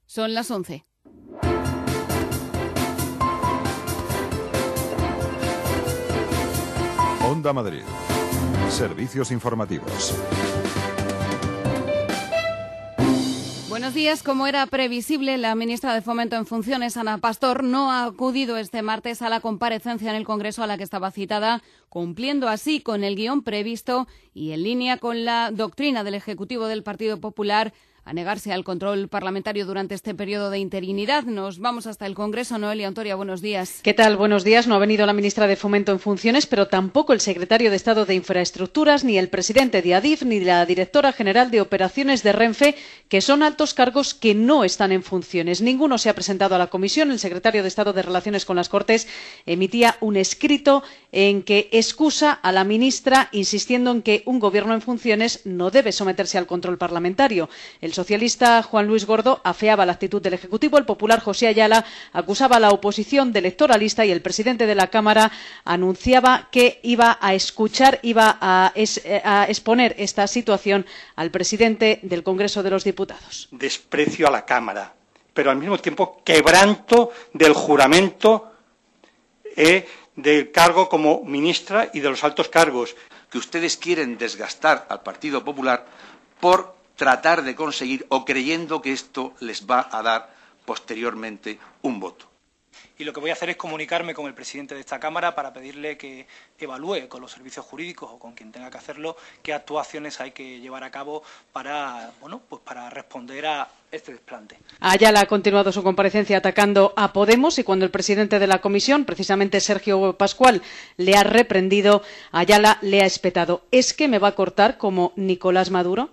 Son las 11. Onda Madrid. Servicios informativos. Buenos días. Como era previsible, la ministra de Fomento en funciones, Ana Pastor, no ha acudido este martes a la comparecencia en el Congreso a la que estaba citada, cumpliendo así con el guión previsto y en línea con la doctrina del Ejecutivo del Partido Popular a negarse al control parlamentario durante este periodo de interinidad. Nos vamos hasta el Congreso. Noelia Ontoria, buenos días. ¿Qué tal? Buenos días. No ha venido la ministra de Fomento en funciones, pero tampoco el secretario de Estado de Infraestructuras, ni el presidente de Adif, ni la directora general de Operaciones de Renfe, que son altos cargos que no están en funciones. Ninguno se ha presentado a la comisión. El secretario de Estado de Relaciones con las Cortes emitía un escrito en que excusa a la ministra, insistiendo en que un gobierno en funciones no debe someterse al control parlamentario. El socialista Juan Luis Gordo afeaba la actitud del Ejecutivo, el popular José Ayala acusaba a la oposición de electoralista y el presidente de la Cámara anunciaba que iba a escuchar, iba a exponer esta situación al presidente del Congreso de los Diputados. Desprecio a la Cámara, pero al mismo tiempo quebranto del juramento del cargo como ministra y de los altos cargos. Que ustedes quieren desgastar al Partido Popular por tratar de conseguir o creyendo que esto les va a dar posteriormente un voto. Y lo que voy a hacer es comunicarme con el presidente de esta Cámara para pedirle que evalúe con los servicios jurídicos o con quien tenga que hacerlo qué actuaciones hay que llevar a cabo para responder a este desplante. Ayala ha continuado su comparecencia atacando a Podemos y cuando el presidente de la comisión, precisamente Sergio Pascual, le ha reprendido, Ayala le ha espetado. ¿Es que me va a cortar como Nicolás Maduro?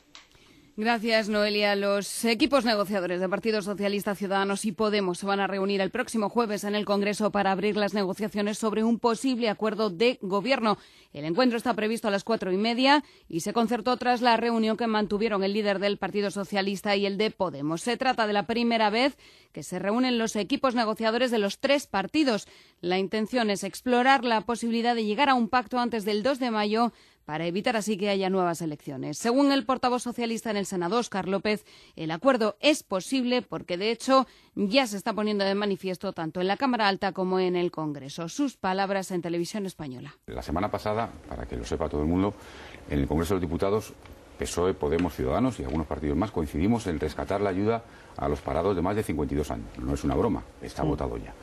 Gracias, Noelia. Los equipos negociadores de Partido Socialista, Ciudadanos y Podemos se van a reunir el próximo jueves en el Congreso para abrir las negociaciones sobre un posible acuerdo de gobierno. El encuentro está previsto a las 4:30 y se concertó tras la reunión que mantuvieron el líder del Partido Socialista y el de Podemos. Se trata de la primera vez que se reúnen los equipos negociadores de los tres partidos. La intención es explorar la posibilidad de llegar a un pacto antes del 2 de mayo para evitar así que haya nuevas elecciones. Según el portavoz socialista en el Senado, Óscar López, el acuerdo es posible porque, de hecho, ya se está poniendo de manifiesto tanto en la Cámara Alta como en el Congreso. Sus palabras en Televisión Española. La semana pasada, para que lo sepa todo el mundo, en el Congreso de los Diputados, PSOE, Podemos, Ciudadanos y algunos partidos más coincidimos en rescatar la ayuda a los parados de más de 52 años. No es una broma, está votado ya.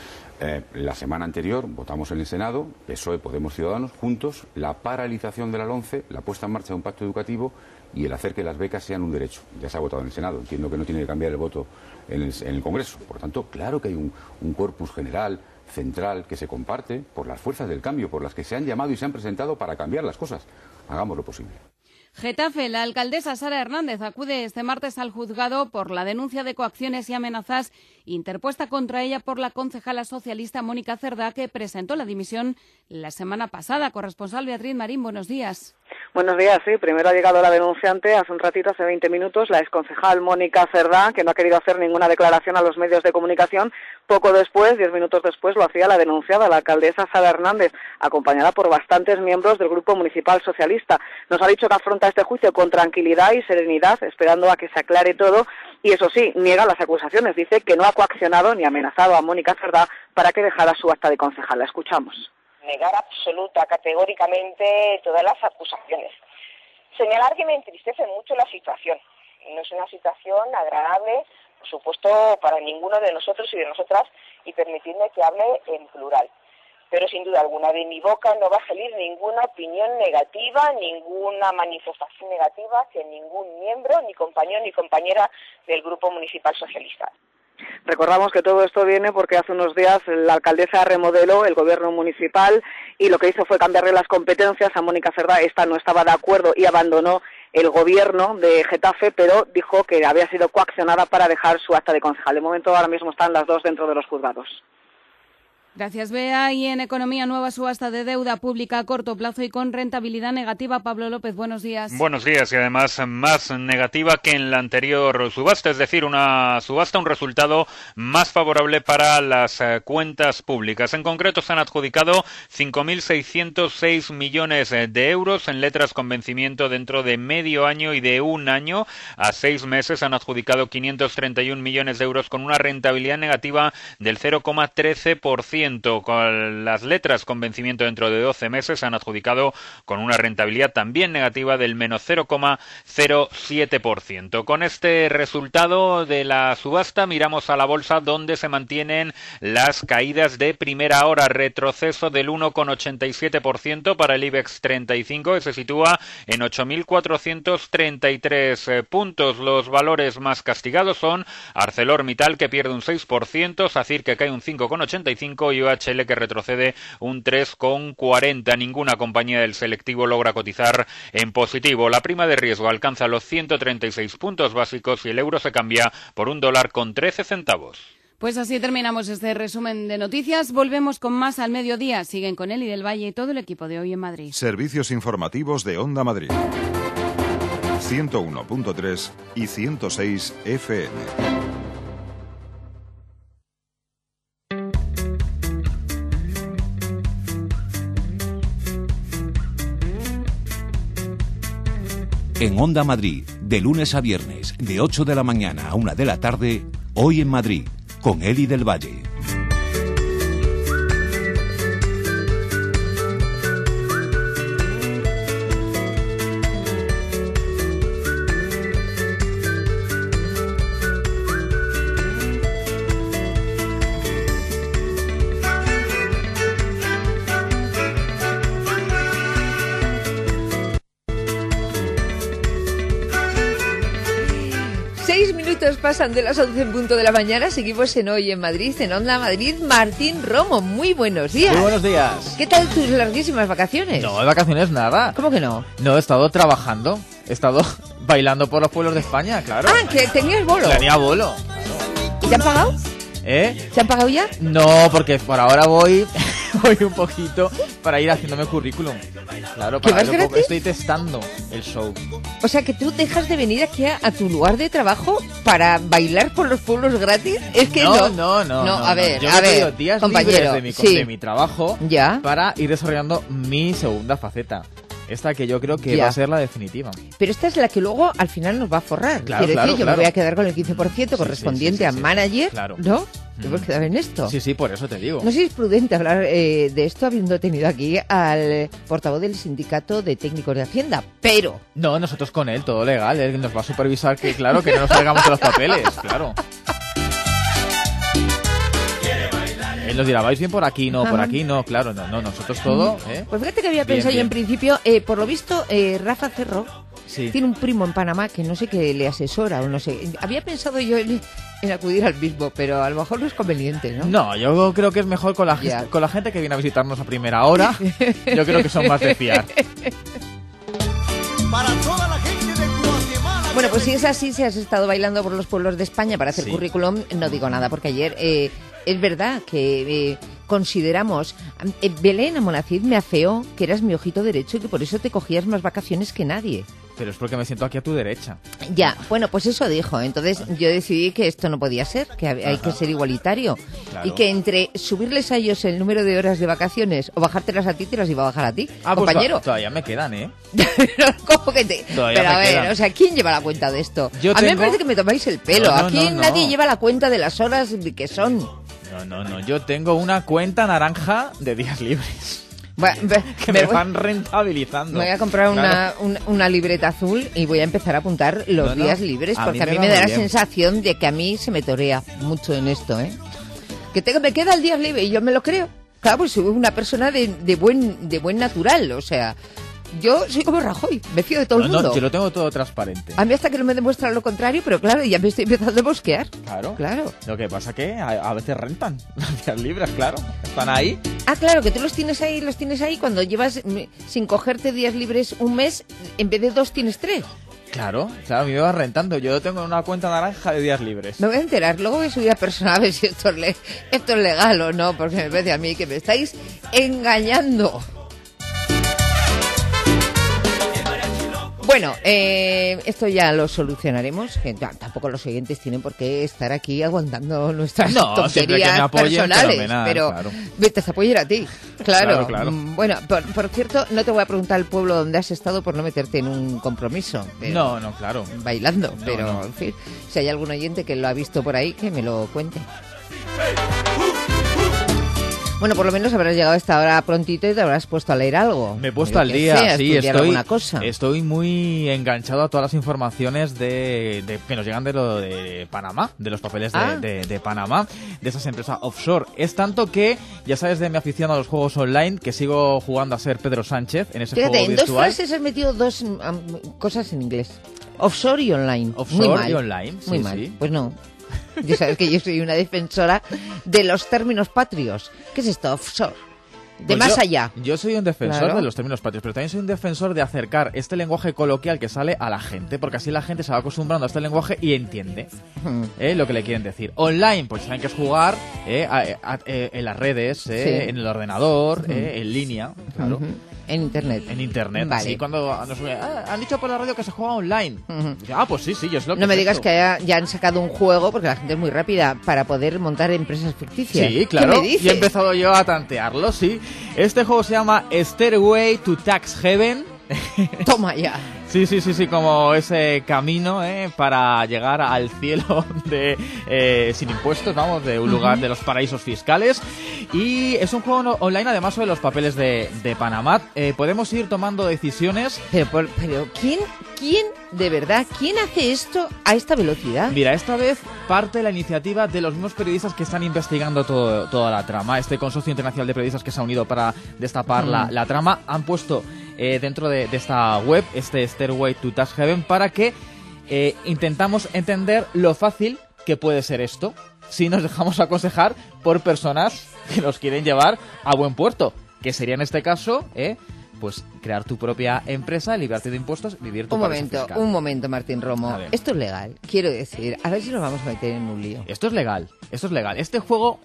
La semana anterior votamos en el Senado, PSOE, Podemos, Ciudadanos, juntos, la paralización de la LOMCE, la puesta en marcha de un pacto educativo y el hacer que las becas sean un derecho. Ya se ha votado en el Senado. Entiendo que no tiene que cambiar el voto en el Congreso. Por lo tanto, claro que hay un corpus general, central, que se comparte por las fuerzas del cambio, por las que se han llamado y se han presentado para cambiar las cosas. Hagamos lo posible. Getafe, la alcaldesa Sara Hernández acude este martes al juzgado por la denuncia de coacciones y amenazas interpuesta contra ella por la concejala socialista Mónica Cerdá, que presentó la dimisión la semana pasada. Corresponsal Beatriz Marín, buenos días. Buenos días, sí. Primero ha llegado la denunciante hace un ratito, hace 20 minutos, la exconcejal Mónica Cerdá, que no ha querido hacer ninguna declaración a los medios de comunicación. Poco después, 10 minutos después, lo hacía la denunciada, la alcaldesa Sara Hernández, acompañada por bastantes miembros del Grupo Municipal Socialista. Nos ha dicho que afronta este juicio con tranquilidad y serenidad, esperando a que se aclare todo. Y eso sí, niega las acusaciones. Dice que no ha coaccionado ni amenazado a Mónica Cerdá para que dejara su acta de concejal. La escuchamos. Negar absoluta, categóricamente todas las acusaciones. Señalar que me entristece mucho la situación. No es una situación agradable, por supuesto, para ninguno de nosotros y de nosotras, y permitidme que hable en plural. Pero sin duda alguna, de mi boca no va a salir ninguna opinión negativa, ninguna manifestación negativa que ningún miembro, ni compañero ni compañera del Grupo Municipal Socialista. Recordamos que todo esto viene porque hace unos días la alcaldesa remodeló el gobierno municipal y lo que hizo fue cambiarle las competencias a Mónica Cerdá. Esta no estaba de acuerdo y abandonó el gobierno de Getafe, pero dijo que había sido coaccionada para dejar su acta de concejal. De momento, ahora mismo están las dos dentro de los juzgados. Gracias, Bea. Y en economía, nueva subasta de deuda pública a corto plazo y con rentabilidad negativa. Pablo López, buenos días. Buenos días, y además más negativa que en la anterior subasta, es decir, una subasta, un resultado más favorable para las cuentas públicas. En concreto, se han adjudicado 5.606 millones de euros en letras con vencimiento dentro de medio año y de un año. A 6 meses han adjudicado 531 millones de euros con una rentabilidad negativa del 0,13%. Con las letras con vencimiento dentro de 12 meses han adjudicado con una rentabilidad también negativa del menos 0,07%. Con este resultado de la subasta miramos a la bolsa, donde se mantienen las caídas de primera hora. Retroceso del 1,87% para el IBEX 35, que se sitúa en 8.433 puntos. Los valores más castigados son ArcelorMittal, que pierde un 6%, SACIR, que cae un 5,85%, y OHL, que retrocede un 3,40%. Ninguna compañía del selectivo logra cotizar en positivo. La prima de riesgo alcanza los 136 puntos básicos y el euro se cambia por $1,13. Pues así terminamos este resumen de noticias. Volvemos con más al mediodía. Siguen con Eli del Valle y todo el equipo de Hoy en Madrid. Servicios informativos de Onda Madrid. 101.3 y 106 FM. En Onda Madrid, de lunes a viernes, de 8 de la mañana a 1 de la tarde, Hoy en Madrid, con Eli del Valle. Pasan de las 11 en punto de la mañana. Seguimos en Hoy en Madrid, en Onda Madrid. Martín Romo, muy buenos días. Muy buenos días. ¿Qué tal tus larguísimas vacaciones? No, de vacaciones nada. ¿Cómo que no? No, he estado trabajando. He estado bailando por los pueblos de España, claro. Ah, que tenías bolo. Tenía bolo. ¿Y te han pagado? ¿Eh? ¿Te han pagado ya? No, porque por ahora voy un poquito para ir haciéndome currículum. Claro, ¿Qué vas gratis? Estoy testando el show. O sea, que tú dejas de venir aquí a tu lugar de trabajo para bailar por los pueblos gratis. Es que no. A ver, yo he pedido días compañero, libres sí. de mi trabajo ya para ir desarrollando mi segunda faceta. Esta que yo creo que ya va a ser la definitiva. Pero esta es la que luego al final nos va a forrar. Claro, Quiero decir, yo me voy a quedar con el 15% correspondiente a manager, claro. ¿no? Te puedes quedar en esto. Sí, por eso te digo. No sé si es prudente hablar de esto habiendo tenido aquí al portavoz del Sindicato de Técnicos de Hacienda, pero... No, nosotros con él, todo legal. Él nos va a supervisar que, claro, que no nos salgamos de los papeles, claro. Él nos dirá, ¿vais bien por aquí? No, por aquí no, claro, no, nosotros todo, ¿eh? Pues fíjate que había pensado yo en principio, por lo visto, Rafa Cerro tiene un primo en Panamá que no sé qué le asesora o no sé. Había pensado yo en acudir al mismo, pero a lo mejor no es conveniente, ¿no? No, yo creo que es mejor con la gente que viene a visitarnos a primera hora. Yo creo que son más de fiar. Para toda la gente de Guatemala. Bueno, pues si es así, si has estado bailando por los pueblos de España para hacer currículum, no digo nada, porque ayer es verdad que consideramos... Belén Amonacid me afeó que eras mi ojito derecho y que por eso te cogías más vacaciones que nadie. Pero es porque me siento aquí a tu derecha. Ya, bueno, pues eso dijo. Entonces yo decidí que esto no podía ser, que hay que ser igualitario. Claro. Y que entre subirles a ellos el número de horas de vacaciones o bajártelas a ti, te las iba a bajar a ti, compañero. Pues todavía me quedan, ¿eh? ¿Cómo que te...? Pero a ver, quedan. O sea, ¿quién lleva la cuenta de esto? A mí me parece que me tomáis el pelo. Aquí nadie lleva la cuenta de las horas que son. No. Yo tengo una cuenta naranja de días libres. Que me van rentabilizando. Me voy a comprar una libreta azul y voy a empezar a apuntar los días libres, porque a mí me da la sensación de que a mí se me torea mucho en esto, ¿eh? Que me queda el día libre y yo me lo creo. Claro, pues soy una persona de buen natural, o sea... Yo soy como Rajoy, me fío de todo el mundo. No, yo lo tengo todo transparente. A mí hasta que no me demuestran lo contrario, pero claro, ya me estoy empezando a bosquear. Claro. Lo que pasa que a veces rentan los días libres, claro. Están ahí. Ah, claro, que tú los tienes ahí. Cuando llevas sin cogerte días libres un mes, en vez de 2 tienes 3. Claro, a mí me va rentando. Yo tengo una cuenta naranja de días libres. Me voy a enterar, luego voy a subir a personal a ver si esto es legal o no, porque me parece a mí que me estáis engañando. Bueno, esto ya lo solucionaremos, que tampoco los oyentes tienen por qué estar aquí aguantando nuestras tonterías personales, pero claro. Te apoyar a ti, claro. Bueno, por cierto, no te voy a preguntar el pueblo donde has estado por no meterte en un compromiso. No, claro. Bailando, pero en fin, si hay algún oyente que lo ha visto por ahí, que me lo cuente. Bueno, por lo menos habrás llegado a esta hora prontito y te habrás puesto a leer algo. Me he puesto al día, sí, estoy muy enganchado a todas las informaciones que nos llegan de lo de Panamá, de los papeles de Panamá, de esas empresas offshore. Es tanto que, ya sabes de mi afición a los juegos online, que sigo jugando a ser Pedro Sánchez en ese juego virtual. En 2 frases has metido 2 cosas en inglés. Offshore y online. Offshore y online, muy mal. Sí. Pues no. Ya sabes que yo soy una defensora de los términos patrios. ¿Qué es esto? Offshore. De más allá. Yo soy un defensor de los términos patrios, pero también soy un defensor de acercar este lenguaje coloquial que sale a la gente, porque así la gente se va acostumbrando a este lenguaje y entiende lo que le quieren decir. Online, pues saben que es jugar en las redes, en el ordenador, en línea, claro. En internet. Vale. Sí, cuando han dicho por la radio que se juega online. Pues sí, yo es lo que no me digas que ya han sacado un juego, porque la gente es muy rápida, para poder montar empresas ficticias. Sí, claro. ¿Qué me dices? Y he empezado yo a tantearlo, sí. Este juego se llama Stairway to Tax Heaven. Toma ya. Sí, como ese camino para llegar al cielo sin impuestos, vamos, de un lugar de los paraísos fiscales. Y es un juego online, además, sobre los papeles de Panamá. Podemos ir tomando decisiones. Pero ¿quién de verdad, quién hace esto a esta velocidad? Mira, esta vez parte de la iniciativa de los mismos periodistas que están investigando toda la trama. Este consorcio internacional de periodistas que se ha unido para destapar la trama han puesto dentro de esta web, este Stairway to Tax Heaven, para que intentamos entender lo fácil que puede ser esto si nos dejamos aconsejar por personas que nos quieren llevar a buen puerto, que sería en este caso pues crear tu propia empresa, librarte de impuestos, vivir tu paraíso fiscal. Un momento, Martín Romo. Esto es legal, quiero decir. A ver si nos vamos a meter en un lío. Esto es legal. Este juego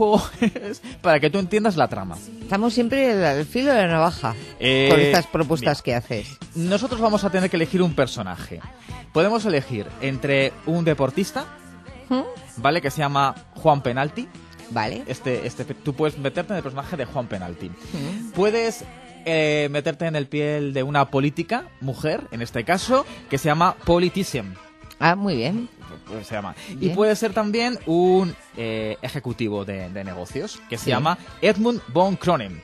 es para que tú entiendas la trama. Estamos siempre al filo de la navaja con estas propuestas que haces. Nosotros vamos a tener que elegir un personaje. Podemos elegir entre un deportista, ¿vale? Que se llama Juan Penalti. Vale. Tú puedes meterte en el personaje de Juan Penalti. Puedes meterte en el piel de una política, mujer, en este caso, que se llama Politician. Muy bien. Pues se llama. Bien. Y puede ser también un ejecutivo de negocios, que se llama Edmund von Kronen.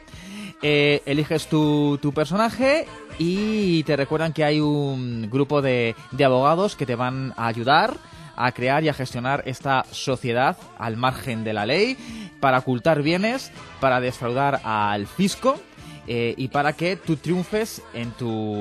Eliges tu personaje y te recuerdan que hay un grupo de abogados que te van a ayudar a crear y a gestionar esta sociedad al margen de la ley, para ocultar bienes, para defraudar al fisco, y para que tú triunfes en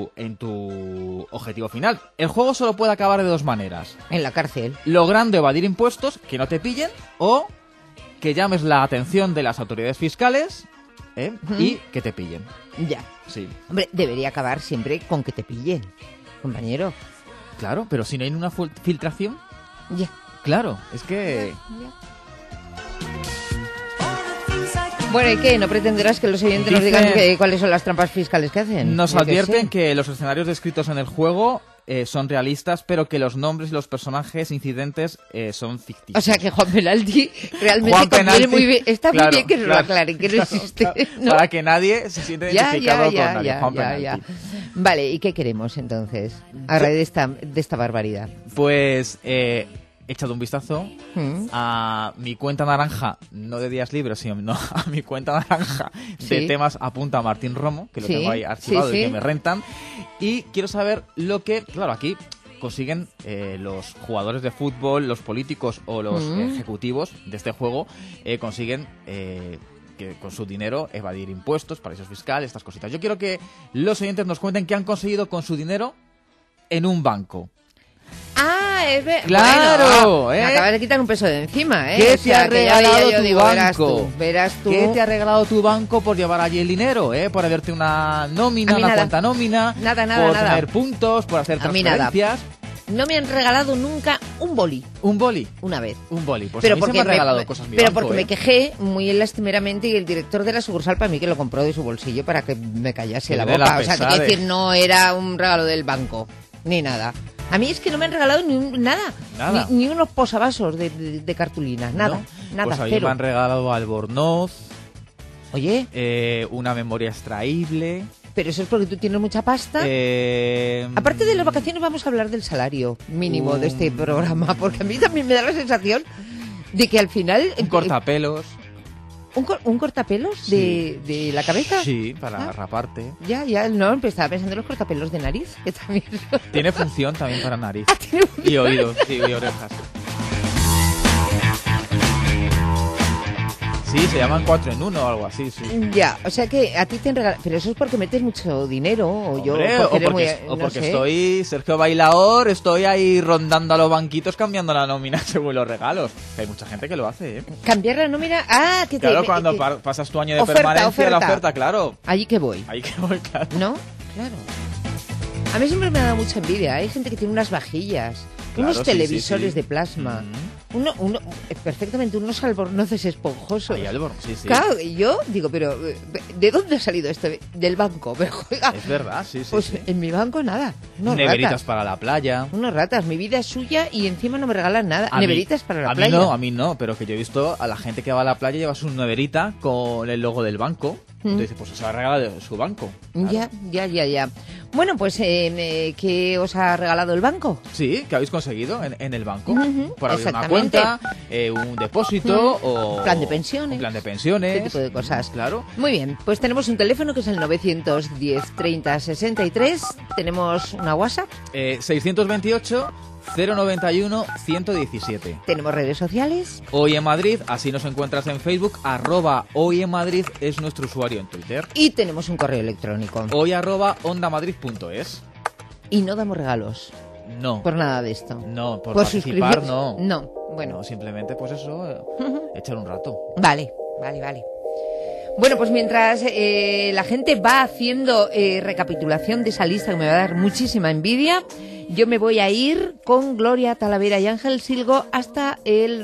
tu objetivo final. El juego solo puede acabar de 2 maneras. En la cárcel. Logrando evadir impuestos, que no te pillen, o que llames la atención de las autoridades fiscales y que te pillen. Ya. Sí. Hombre, debería acabar siempre con que te pillen, compañero. Claro, pero si no hay una filtración... Ya. Claro, es que... Ya. Bueno, ¿y qué? ¿No pretenderás que los oyentes nos digan cuáles son las trampas fiscales que hacen? Nos advierten que los escenarios descritos en el juego son realistas, pero que los nombres y los personajes incidentes son ficticios. O sea, que Juan Penalti realmente conviene muy bien. Está muy bien que nos lo aclaren, que no existe. ¿No? Para que nadie se sienta identificado con nadie. Juan Penalti. Vale, ¿y qué queremos entonces a raíz de esta barbaridad? Pues... he echado un vistazo a mi cuenta naranja, no de días libres, sino a mi cuenta naranja de temas apunta Martín Romo, que lo tengo ahí archivado y que me rentan. Y quiero saber lo que, claro, aquí consiguen los jugadores de fútbol, los políticos o los ejecutivos de este juego, consiguen que con su dinero evadir impuestos, paraísos fiscales, estas cositas. Yo quiero que los oyentes nos cuenten qué han conseguido con su dinero en un banco. Claro, bueno, me acabas de quitar un peso de encima, ¿eh? ¿Qué O sea, te ha regalado tu banco? Verás tú. ¿Qué te ha regalado tu banco por llevar allí el dinero, por hacerte una nómina, una cuenta nómina? Nada, por tener puntos, por hacer transferencias. No me han regalado nunca un boli. ¿Un boli? Una vez. Un boli. Pues pero a mí se me han regalado cosas mi banco, porque me quejé muy lastimeramente y el director de la sucursal para mí que lo compró de su bolsillo para que me callase la boca. O sea, te quiero decir, no era un regalo del banco, ni nada. A mí es que no me han regalado nada. Ni unos posavasos de cartulina, nada. ¿No? Nada, pues a mí cero. me han regalado albornoz. Oye. Una memoria extraíble. Pero eso es porque tú tienes mucha pasta. Aparte de las vacaciones, vamos a hablar del salario mínimo de este programa, porque a mí también me da la sensación de que al final... Un cortapelos. ¿Un cortapelos sí. de la cabeza? Sí, para raparte. Ya, no, estaba pensando en los cortapelos de nariz, que también... Tiene función también para nariz. ¿Tiene función? Y oídos, sí, y orejas. Sí, se llaman 4 en 1 o algo así, sí. Ya, o sea que a ti te han regalado... Pero eso es porque metes mucho dinero, o hombre, yo... Porque estoy Sergio Bailaor, estoy ahí rondando a los banquitos cambiando la nómina según los regalos. Hay mucha gente que lo hace, ¿eh? ¿Cambiar la nómina? Ah, que claro, cuando pasas tu año de permanencia, la oferta, claro. Allí que voy. Ahí que voy, claro. ¿No? Claro. A mí siempre me ha dado mucha envidia. Hay gente que tiene unas vajillas, claro, unos televisores de plasma, perfectamente unos albornoces esponjosos. Hay albornoz, sí. Claro, y yo digo, pero ¿de dónde ha salido esto? Del banco. Pero juega. Es verdad, sí. Pues en mi banco nada. Neveritas ratas. Para la playa. Unos ratas. Mi vida es suya y encima no me regalan nada. Neveritas para la playa. A mí no, pero que yo he visto a la gente que va a la playa lleva su neverita con el logo del banco. Entonces, pues se va a regalar de su banco. Claro. Ya. Bueno, pues, ¿qué os ha regalado el banco? Sí, ¿qué habéis conseguido en el banco? Por abrir una Exactamente. cuenta, un depósito o... Plan de pensiones. Un plan de pensiones. Ese tipo de cosas. Claro. Muy bien, pues tenemos un teléfono que es el 910 30 63. Tenemos una WhatsApp. 628 091 117. Tenemos redes sociales. Hoy en Madrid, así nos encuentras en Facebook, @Hoy en Madrid es nuestro usuario en Twitter. Y tenemos un correo electrónico. Hoy @ondamadrid.es. Y no damos regalos. No. Por nada de esto. No, por participar no. No, bueno. No, simplemente pues eso, echar un rato. Vale. Bueno, pues mientras la gente va haciendo recapitulación de esa lista que me va a dar muchísima envidia, yo me voy a ir con Gloria Talavera y Ángel Silgo hasta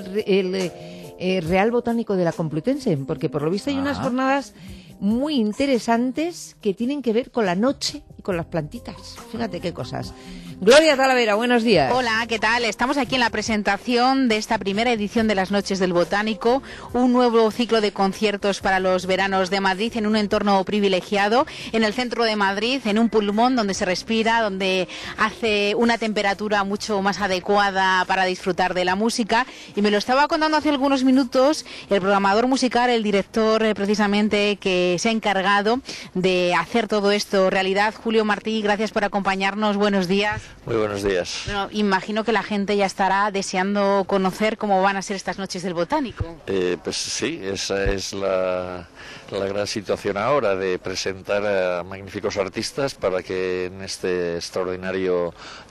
el Real Botánico de la Complutense, porque por lo visto hay unas jornadas muy interesantes que tienen que ver con la noche y con las plantitas. Fíjate qué cosas. Gloria Talavera, buenos días. Hola, ¿qué tal? Estamos aquí en la presentación de esta primera edición de las Noches del Botánico, un nuevo ciclo de conciertos para los veranos de Madrid en un entorno privilegiado, en el centro de Madrid, en un pulmón donde se respira, donde hace una temperatura mucho más adecuada para disfrutar de la música. Y me lo estaba contando hace algunos minutos el programador musical, el director precisamente que se ha encargado de hacer todo esto realidad. Julio Martí, gracias por acompañarnos. Buenos días. Muy buenos días. Bueno, imagino que la gente ya estará deseando conocer cómo van a ser estas Noches del Botánico. Pues sí, esa es la gran situación ahora, de presentar a magníficos artistas para que en este extraordinario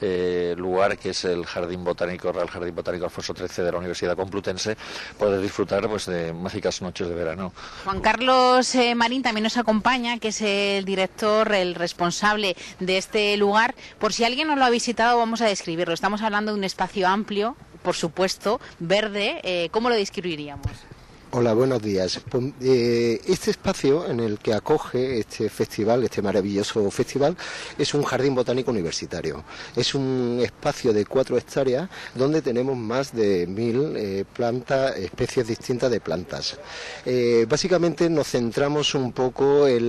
lugar que es el Jardín Botánico, Real Jardín Botánico Alfonso XIII de la Universidad Complutense, poder disfrutar pues de mágicas noches de verano. Juan Carlos Marín también nos acompaña, que es el director, el responsable de este lugar. Por si alguien no lo ha visitado, vamos a describirlo. Estamos hablando de un espacio amplio, por supuesto, verde. ¿Cómo lo describiríamos? Hola, buenos días. Este espacio en el que acoge este festival, este maravilloso festival, es un jardín botánico universitario. Es un espacio de 4 hectáreas donde tenemos más de 1000 plantas, especies distintas de plantas. Básicamente nos centramos un poco en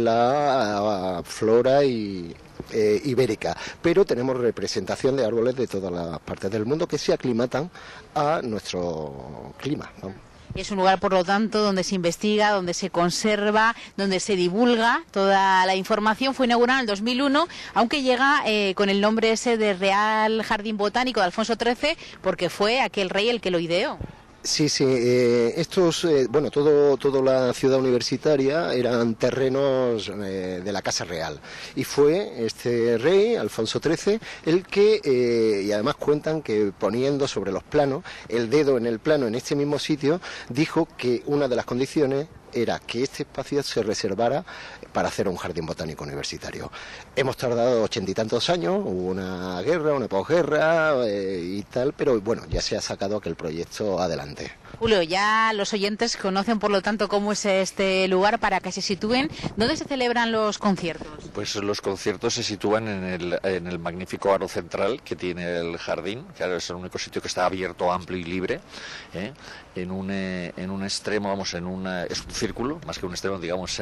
la flora y ibérica, pero tenemos representación de árboles de todas las partes del mundo que se aclimatan a nuestro clima, ¿no? Es un lugar, por lo tanto, donde se investiga, donde se conserva, donde se divulga toda la información. Fue inaugurado en el 2001, aunque llega con el nombre ese de Real Jardín Botánico de Alfonso XIII, porque fue aquel rey el que lo ideó. Sí, estos, toda la ciudad universitaria eran terrenos de la Casa Real y fue este rey, Alfonso XIII, el que, y además cuentan que poniendo sobre los planos, el dedo en el plano en este mismo sitio, dijo que una de las condiciones era que este espacio se reservara para hacer un jardín botánico universitario. Hemos tardado 80 y tantos años, hubo una guerra, una posguerra y tal, pero bueno, ya se ha sacado aquel proyecto adelante. Julio, ya los oyentes conocen por lo tanto cómo es este lugar para que se sitúen. ¿Dónde se celebran los conciertos? Pues los conciertos se sitúan en el magnífico aro central que tiene el jardín. Claro, es el único sitio que está abierto, amplio y libre. En un extremo, es un círculo, más que un extremo, digamos,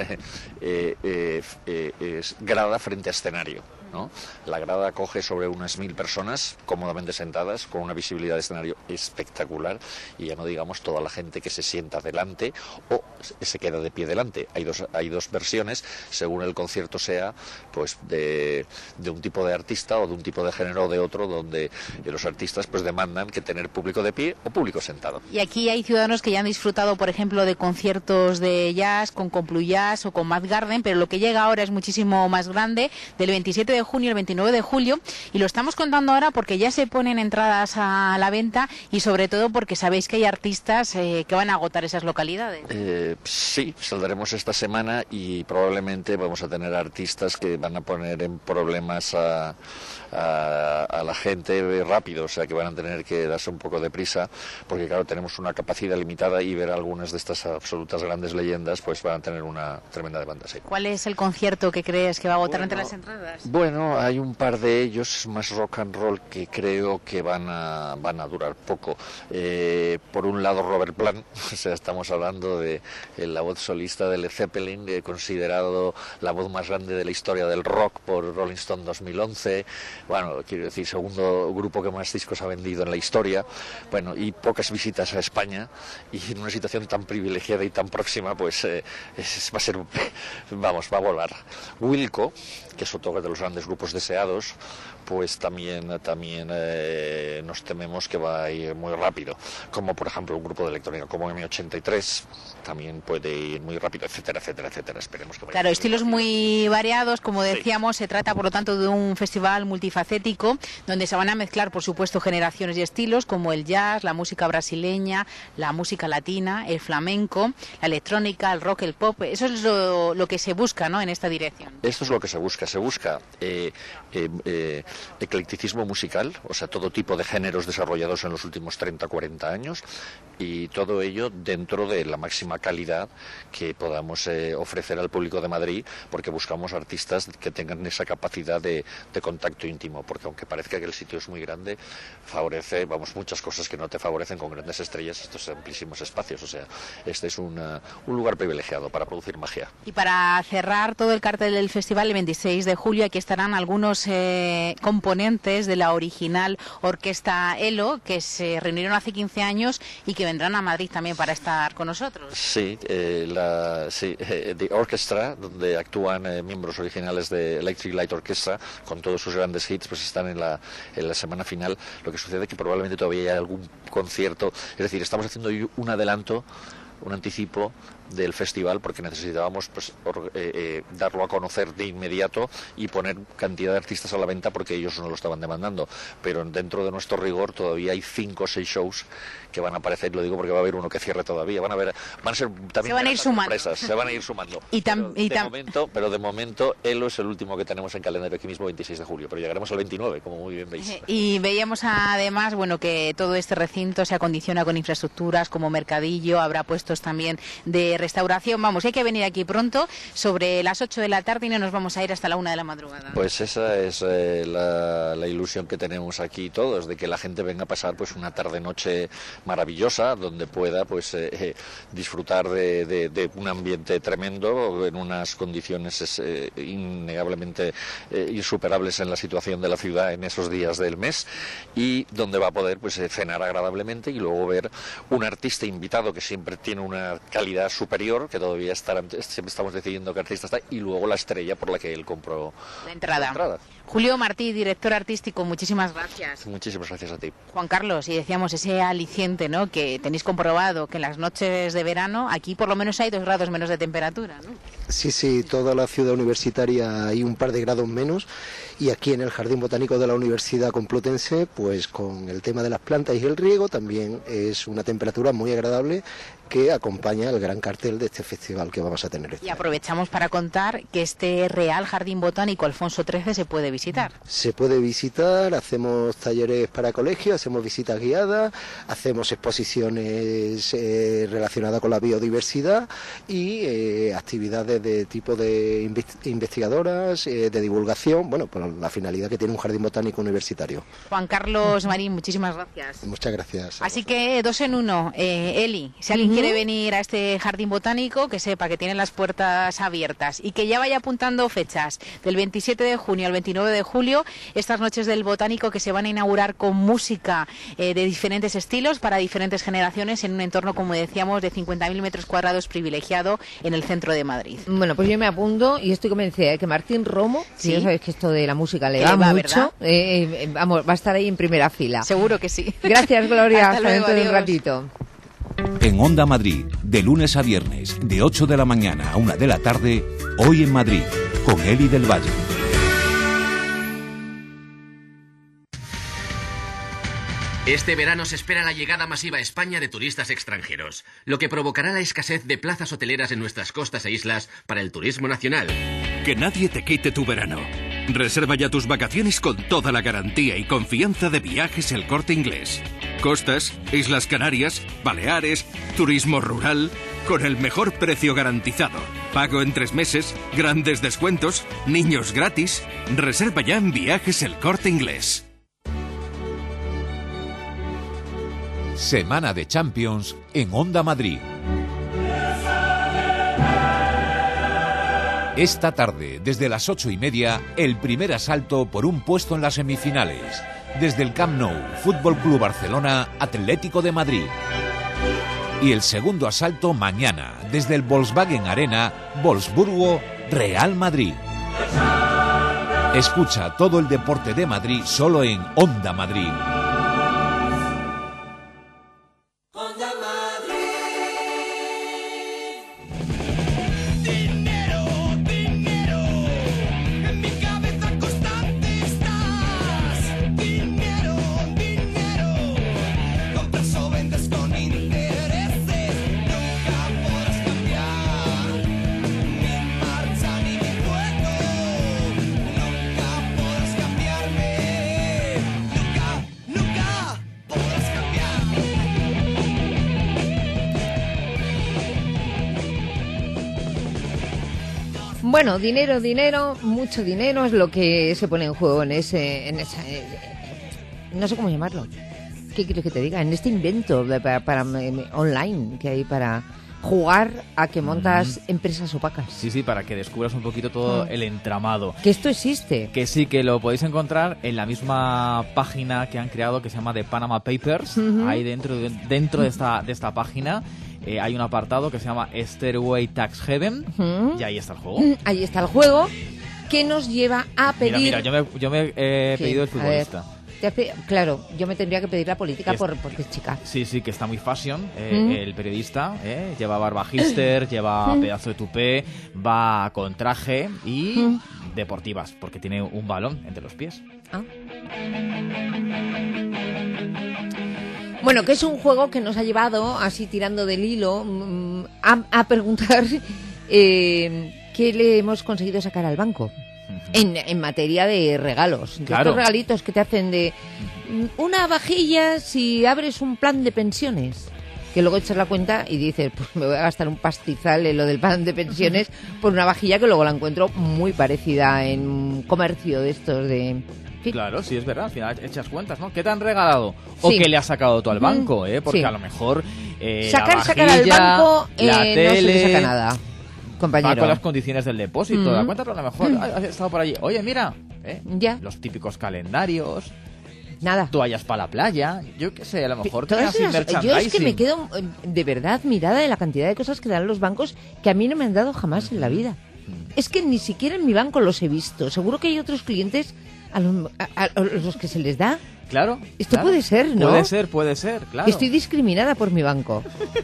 es grada frente a escenario, ¿no? La grada acoge sobre unas 1000 personas cómodamente sentadas, con una visibilidad de escenario espectacular, y ya no digamos toda la gente que se sienta delante o se queda de pie delante. Hay dos versiones, según el concierto sea, pues de un tipo de artista o de un tipo de género o de otro, donde los artistas pues demandan que tener público de pie o público sentado. Y aquí hay ciudadanos que ya han disfrutado, por ejemplo, de conciertos de jazz con Complujazz o con Mad Garden, pero lo que llega ahora es muchísimo más grande, del 27 de junio al 29 de julio, y lo estamos contando ahora porque ya se ponen entradas a la venta y sobre todo porque sabéis que hay artistas que van a agotar esas localidades. Sí, saldremos esta semana y probablemente vamos a tener artistas que van a poner en problemas a la gente rápido, o sea que van a tener que darse un poco de prisa, porque claro, tenemos una capacidad limitada y ver algunas de estas absolutas grandes leyendas pues van a tener una tremenda demanda. Sí. ¿Cuál es el concierto que crees que va a agotar entre las entradas? Bueno, hay un par de ellos más rock and roll que creo que van a durar poco. Por un lado Robert Plant, o sea, estamos hablando de la voz solista de Led Zeppelin, considerado la voz más grande de la historia del rock por Rolling Stone 2011. Bueno, quiero decir, segundo grupo que más discos ha vendido en la historia. Bueno, y pocas visitas a España, y en una situación tan privilegiada y tan próxima, pues va a ser, va a volar. Wilco, que es otro de los grandes grupos deseados, pues también nos tememos que va a ir muy rápido, como por ejemplo un grupo de electrónica como M83 también puede ir muy rápido, etcétera, etcétera, etcétera. Esperemos que vaya. Claro, estilos muy variados, como decíamos, se trata por lo tanto de un festival multifacético donde se van a mezclar, por supuesto, generaciones y estilos como el jazz, la música brasileña, la música latina, el flamenco, la electrónica, el rock, el pop. Eso es lo que se busca, ¿no?, en esta dirección. Esto es lo que se busca. Se busca eclecticismo musical, o sea, todo tipo de géneros desarrollados en los últimos 30 o 40 años, y todo ello dentro de la máxima calidad que podamos ofrecer al público de Madrid, porque buscamos artistas que tengan esa capacidad de contacto íntimo, porque aunque parezca que el sitio es muy grande, favorece, muchas cosas que no te favorecen con grandes estrellas estos amplísimos espacios. O sea, este es un lugar privilegiado para producir magia. Y para cerrar todo el cartel del festival, el 26 de julio, aquí estarán algunos componentes de la original orquesta ELO, que se reunieron hace 15 años y que vendrán a Madrid también para estar con nosotros. Sí, The Orchestra, donde actúan miembros originales de Electric Light Orchestra, con todos sus grandes hits, pues están en la semana final. Lo que sucede es que probablemente todavía hay algún concierto, es decir, estamos haciendo un adelanto, un anticipo del festival, porque necesitábamos pues darlo a conocer de inmediato y poner cantidad de artistas a la venta, porque ellos no lo estaban demandando, pero dentro de nuestro rigor todavía hay 5 o 6 shows que van a aparecer. Lo digo porque va a haber uno que cierre todavía, van a ser también se van a ir sumando, se van a ir sumando. Pero de momento ELO es el último que tenemos en calendario aquí mismo, 26 de julio, pero llegaremos al 29, como muy bien veis. Y veíamos además, bueno, que todo este recinto se acondiciona con infraestructuras como mercadillo, habrá puestos también de restauración. Vamos, hay que venir aquí pronto, sobre las 8 de la tarde, y no nos vamos a ir hasta la 1 de la madrugada. Pues esa es la ilusión que tenemos aquí todos, de que la gente venga a pasar pues una tarde-noche maravillosa, donde pueda pues disfrutar de un ambiente tremendo, en unas condiciones innegablemente insuperables en la situación de la ciudad en esos días del mes, y donde va a poder pues cenar agradablemente y luego ver un artista invitado que siempre tiene tiene una calidad superior, que todavía siempre estamos decidiendo qué artista está, y luego la estrella por la que él compró la entrada. Julio Martí, director artístico, muchísimas gracias. Muchísimas gracias a ti. Juan Carlos, y decíamos ese aliciente, ¿no?, que tenéis comprobado que en las noches de verano aquí por lo menos hay 2 grados menos de temperatura, ¿no? Sí, toda la ciudad universitaria hay un par de grados menos, y aquí en el Jardín Botánico de la Universidad Complutense, pues con el tema de las plantas y el riego, también es una temperatura muy agradable que acompaña el gran cartel de este festival que vamos a tener este año. Y aprovechamos para contar que este Real Jardín Botánico Alfonso XIII se puede visitar. Se puede visitar, hacemos talleres para colegios, hacemos visitas guiadas, hacemos exposiciones relacionadas con la biodiversidad y actividades de tipo de investigadoras, de divulgación, bueno, por la finalidad que tiene un jardín botánico universitario. Juan Carlos Marín, muchísimas gracias. Muchas gracias. Así que 2 en 1, Eli, si alguien quiere venir a este jardín botánico, que sepa que tienen las puertas abiertas y que ya vaya apuntando fechas del 27 de junio al 29 de julio, estas noches del botánico que se van a inaugurar con música de diferentes estilos para diferentes generaciones en un entorno, como decíamos, de 50.000 metros cuadrados privilegiado en el centro de Madrid. Bueno, pues yo me apunto y estoy convencida de que Martín Romo, ¿sí?, ya sabes que esto de la música le va mucho, vamos, va a estar ahí en primera fila. Seguro que sí. Gracias, Gloria. Hasta luego, dentro de un adiós. ratito. En Onda Madrid, de lunes a viernes, de 8 de la mañana a 1 de la tarde, Hoy en Madrid, con Eli del Valle. Este verano se espera la llegada masiva a España de turistas extranjeros, lo que provocará la escasez de plazas hoteleras en nuestras costas e islas para el turismo nacional. Que nadie te quite tu verano. Reserva ya tus vacaciones con toda la garantía y confianza de Viajes El Corte Inglés. Costas, Islas Canarias, Baleares, turismo rural, con el mejor precio garantizado. Pago en 3 meses, grandes descuentos, niños gratis. Reserva ya en Viajes El Corte Inglés. Semana de Champions en Onda Madrid. Esta tarde, desde las 8:30, el primer asalto por un puesto en las semifinales. Desde el Camp Nou, Fútbol Club Barcelona, Atlético de Madrid. Y el segundo asalto mañana, desde el Volkswagen Arena, Wolfsburgo, Real Madrid. Escucha todo el deporte de Madrid solo en Onda Madrid. Bueno, dinero, mucho dinero es lo que se pone en juego en esa no sé cómo llamarlo. ¿Qué quieres que te diga? En este invento para online que hay para jugar a que montas empresas opacas. Sí, para que descubras un poquito todo el entramado. Que esto existe. Que sí, que lo podéis encontrar en la misma página que han creado, que se llama The Panama Papers. Ahí dentro de esta página hay un apartado que se llama Stairway Tax Heaven. Y ahí está el juego. Ahí está el juego que nos lleva a pedir... Mira, yo me he pedido el futbolista. Claro, yo me tendría que pedir la política porque es chica. Sí, que está muy fashion, el periodista, lleva barba hipster, lleva pedazo de tupé, va con traje y deportivas, porque tiene un balón entre los pies. Bueno, que es un juego que nos ha llevado, así tirando del hilo, a preguntar qué le hemos conseguido sacar al banco. En materia de regalos, de estos regalitos que te hacen de una vajilla si abres un plan de pensiones, que luego echas la cuenta y dices, pues me voy a gastar un pastizal en lo del plan de pensiones por una vajilla que luego la encuentro muy parecida en un comercio de estos de... Claro, sí, es verdad, al final echas cuentas, ¿no? ¿Qué te han regalado? ¿O qué le has sacado tú al banco? Porque a lo mejor sacar al banco la tele, no se le saca nada. Compañero. Va con las condiciones del depósito, ¿da cuenta? Pero a lo mejor has estado por allí. Oye, mira, ya. Los típicos calendarios. Nada. Toallas para la playa, yo qué sé, a lo mejor Todas así merchandising. Yo es que me quedo de verdad mirada de la cantidad de cosas que dan los bancos que a mí no me han dado jamás en la vida. Es que ni siquiera en mi banco los he visto. Seguro que hay otros clientes a los que se les da. Claro. Esto claro. puede ser, ¿no? Puede ser, claro. Estoy discriminada por mi banco.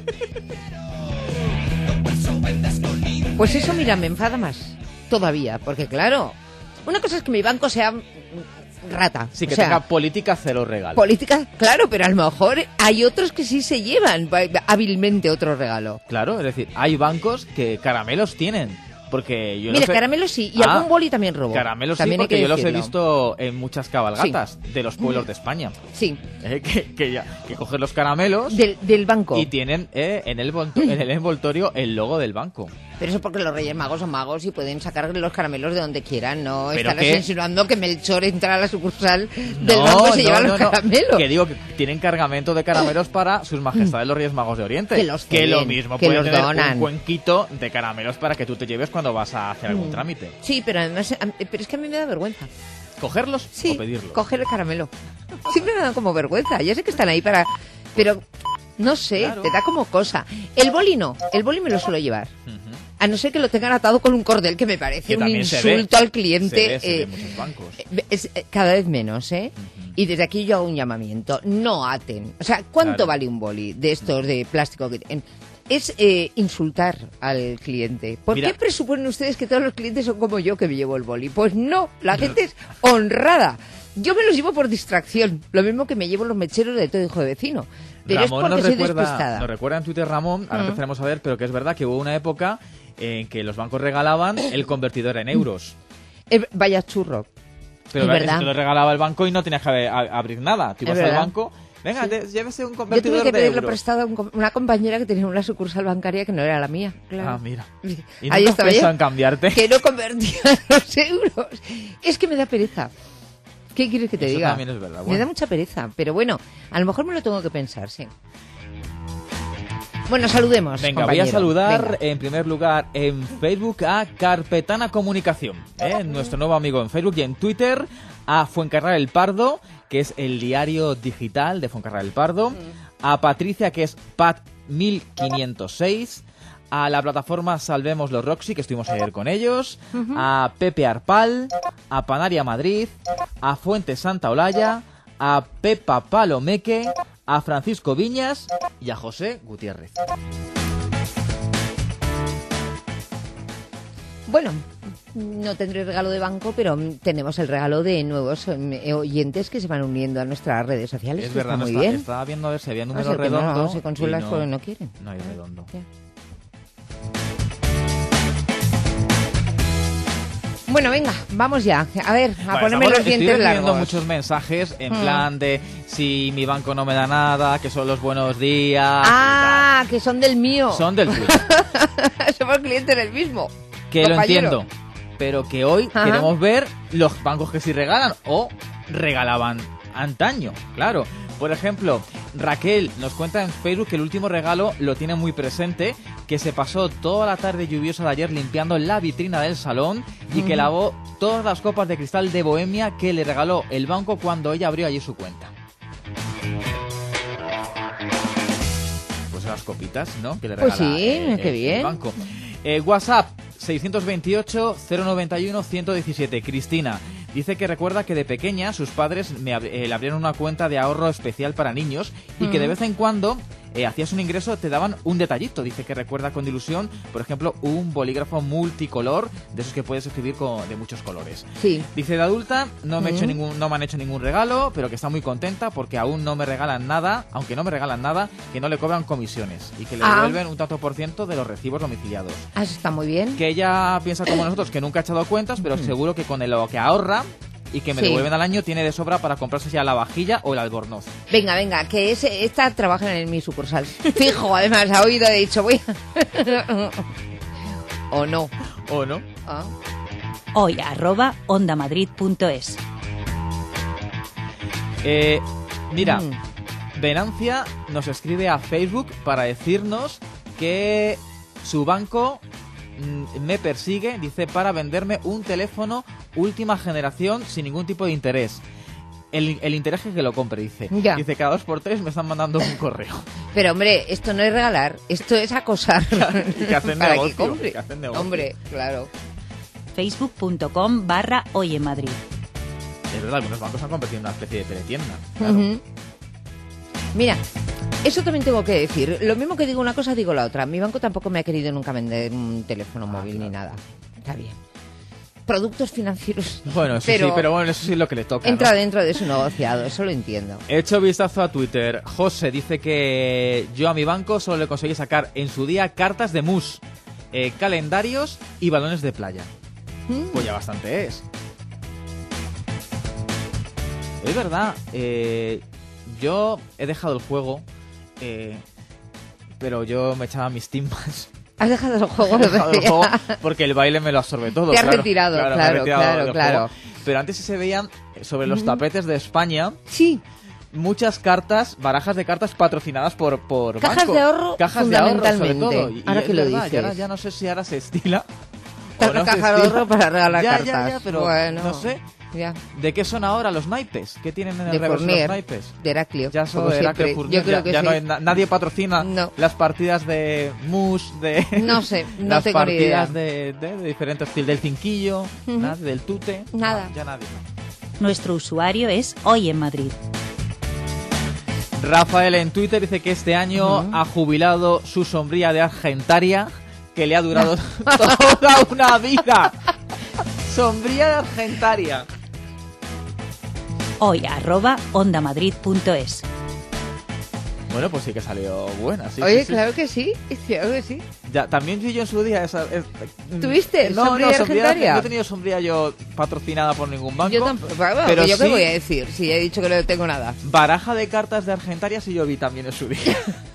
Pues eso, mira, me enfada más todavía, porque claro, una cosa es que mi banco sea rata. Sí, que tenga política cero regalo. Política, claro, pero a lo mejor hay otros que sí se llevan hábilmente otro regalo. Claro, es decir, hay bancos que caramelos tienen. Porque yo Mira, caramelos sí, y algún boli también robo. Caramelos también sí, porque yo los he visto en muchas cabalgatas de los pueblos de España. Sí. Que cogen los caramelos del banco. Y tienen en el envoltorio el logo del banco. Pero eso porque los Reyes Magos son magos y pueden sacar los caramelos de donde quieran, ¿no? ¿Pero Estarás qué? Insinuando que Melchor entra a la sucursal del banco y se lleva los caramelos. Que digo que tienen cargamento de caramelos para sus majestades los Reyes Magos de Oriente. Que los que lo ceden, mismo que pueden los tener donan. un cuenquito de caramelos para que tú te lleves cuando vas a hacer algún trámite. Sí, pero además, pero es que a mí me da vergüenza. ¿Cogerlos o pedirlos? Coger el caramelo. Siempre me da como vergüenza. Ya sé que están ahí para... Pero, no sé, te da como cosa. El boli no. El boli me lo suelo llevar. A no ser que lo tengan atado con un cordel, que me parece un insulto al cliente. Se ve en muchos bancos. Cada vez menos, ¿eh? Y desde aquí yo hago un llamamiento. No aten. O sea, ¿cuánto vale un boli de estos de plástico que tienen? Es insultar al cliente. ¿Por qué presuponen ustedes que todos los clientes son como yo que me llevo el boli? Pues no, la gente es honrada. Yo me los llevo por distracción, lo mismo que me llevo los mecheros de todo hijo de vecino. Pero Ramón es porque soy despistada. Nos recuerda en Twitter Ramón, ahora empezaremos a ver, pero que es verdad que hubo una época en que los bancos regalaban el convertidor en euros. Vaya churro. Pero es verdad. te lo regalaba el banco y no tenías que abrir nada. Tú ibas al banco... Venga, llévese un convertidor de euros. Yo tuve que pedirlo prestado a una compañera que tenía una sucursal bancaria que no era la mía. Claro. Ah, mira. ¿Y ahí nunca estaba has pensado yo, en cambiarte? que no convertía los euros. Es que me da pereza. ¿Qué quieres que te diga? Eso también es verdad. Bueno. Me da mucha pereza, pero bueno, a lo mejor me lo tengo que pensar, sí. Bueno, saludemos. Venga, compañero. voy a saludar Venga. en primer lugar en Facebook a Carpetana Comunicación, nuestro nuevo amigo en Facebook, y en Twitter a Fuencarral el Pardo, que es el diario digital de Fuencarral el Pardo, a Patricia, que es Pat1506, a la plataforma Salvemos los Roxy, que estuvimos ayer con ellos, a Pepe Arpal, a Panaria Madrid, a Fuente Santa Olaya, a Pepa Palomeque, a Francisco Viñas y a José Gutiérrez. Bueno, no tendré regalo de banco, pero tenemos el regalo de nuevos oyentes que se van uniendo a nuestras redes sociales. Es verdad, está muy no bien. estaba viendo a ver si había número que redondo. No, se consuelan y porque no quieren. No hay redondo. Ya. Bueno, venga, vamos ya. A ver, a ponerme los dientes Estoy recibiendo largos. muchos mensajes en plan de si mi banco no me da nada, que son los buenos días. Ah, que son del mío. Son del tuyo. Somos clientes del mismo. Que compañero. lo entiendo. Pero que hoy queremos ver los bancos que sí regalan o regalaban antaño. Claro. Por ejemplo, Raquel nos cuenta en Facebook que el último regalo lo tiene muy presente, que se pasó toda la tarde lluviosa de ayer limpiando la vitrina del salón y que lavó todas las copas de cristal de Bohemia que le regaló el banco cuando ella abrió allí su cuenta. Pues las copitas, ¿no? Que le regala Pues sí, qué bien. el banco. WhatsApp 628-091-117. Cristina dice que recuerda que de pequeña sus padres le abrieron una cuenta de ahorro especial para niños y que de vez en cuando hacías un ingreso, te daban un detallito. Dice que recuerda con ilusión, por ejemplo, un bolígrafo multicolor, de esos que puedes escribir de muchos colores. Sí. Dice de adulta, no me han hecho ningún regalo, pero que está muy contenta porque aún no me regalan nada, aunque no me regalan nada, que no le cobran comisiones y que le devuelven un tanto por ciento de los recibos domiciliados. Ah, eso está muy bien. Que ella piensa como nosotros, que nunca ha echado cuentas, pero seguro que con lo que ahorra y que me devuelven al año tiene de sobra para comprarse ya la vajilla o el albornoz. Venga, que esta trabaja en mi sucursal. Fijo, además, ha oído, he dicho, voy. ¿O no? ¿O no? Ah. Hoy @ondamadrid.es. Mira, Venancia nos escribe a Facebook para decirnos que su banco me persigue, dice, para venderme un teléfono última generación sin ningún tipo de interés. el interés que lo compre, dice. Ya. Dice, cada 2x3 me están mandando un correo. Pero, hombre, esto no es regalar, esto es acosar. Y que hacen para negocio, que compre. que hacen negocio. Hombre, claro. Facebook.com/Hoy en Madrid. Es verdad, algunos bancos han convertido en una especie de teletienda. Claro. Mira, eso también tengo que decir. Lo mismo que digo una cosa, digo la otra. Mi banco tampoco me ha querido nunca vender un teléfono móvil ni nada. Está bien. Productos financieros. Bueno, eso sí, pero bueno, eso sí es lo que le toca. Entra ¿no? dentro de su negociado, eso lo entiendo. He hecho vistazo a Twitter. José dice que yo a mi banco solo le conseguí sacar en su día cartas de mus, calendarios y balones de playa. Pues ya bastante es. Es verdad, yo he dejado el juego, pero yo me echaba mis timbas. ¿Has dejado el juego? He dejado el juego porque el baile me lo absorbe todo. Te has retirado, claro. Pero antes sí se veían sobre los tapetes de España. Sí. Muchas cartas, barajas de cartas patrocinadas por cajas banco. de ahorro, Cajas de ahorro, sobre fundamentalmente. todo. Y ahora que lo verdad, dices. ya no sé si ahora se estila. No caja de ahorro para regalar cartas. Ya, pero bueno, no sé. Ya. ¿De qué son ahora los naipes? ¿Qué tienen en el De reverso Fournier, los naipes? de Heraclio. Ya son como de Heraclio siempre. Fournier. Yo creo que ya sí. no hay nadie patrocina las partidas de mus, de No sé, no las tengo ni idea. partidas de diferentes estilos, del cinquillo, nada, del tute. Nada. No, ya nadie. Nuestro usuario es Hoy en Madrid. Rafael en Twitter dice que este año ha jubilado su sombría de Argentaria, que le ha durado toda una vida. Sombría de Argentaria. Hoy @ondamadrid.es. Bueno, pues sí que salió buena. Sí, Oye, sí. claro que sí, claro que sí. Ya, también vi yo en su día esa... ¿Tuviste No, sombría Argentaria? no he tenido sombría yo patrocinada por ningún banco. Yo tampoco, pero ¿yo sí, qué voy a decir? Si he dicho que no tengo nada. baraja de cartas de Argentaria sí yo vi también en su día.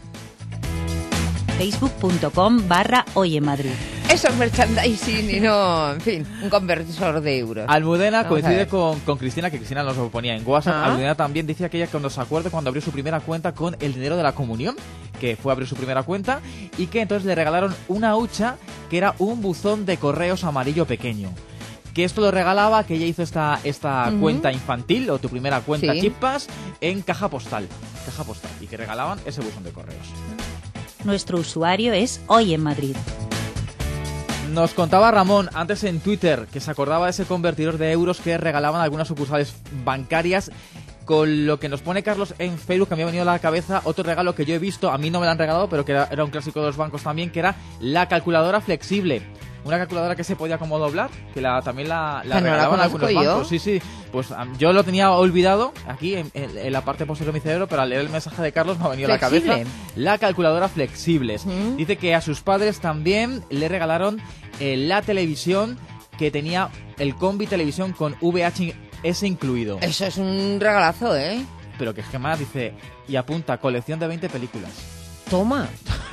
Facebook.com/Hoy en Madrid. Eso es merchandising y no, en fin, un conversor de euros. Almudena Vamos a coincide ver. con Cristina, que Cristina nos lo ponía en WhatsApp. Ah. Almudena también dice aquella que nos acuerde cuando abrió su primera cuenta con el dinero de la comunión, que fue a abrir su primera cuenta, y que entonces le regalaron una hucha que era un buzón de correos amarillo pequeño. Que esto lo regalaba, que ella hizo esta cuenta infantil, o tu primera cuenta Sí. Chippas, en caja postal, y que regalaban ese buzón de correos. Nuestro usuario es Hoy en Madrid. Nos contaba Ramón antes en Twitter que se acordaba de ese convertidor de euros que regalaban algunas sucursales bancarias. Con lo que nos pone Carlos en Facebook, que me ha venido a la cabeza otro regalo que yo he visto, a mí no me lo han regalado, pero que era un clásico de los bancos también, que era la calculadora flexible. Una calculadora que se podía como doblar, que también la regalaban algunos bancos. Sí, pues yo lo tenía olvidado aquí en la parte posterior de mi cerebro, pero al leer el mensaje de Carlos me ha venido a la cabeza la calculadora flexible. Dice que a sus padres también le regalaron la televisión, que tenía el combi televisión con VHS incluido. Eso es un regalazo, ¿eh? Pero que es que más dice, y apunta, colección de 20 películas. Toma.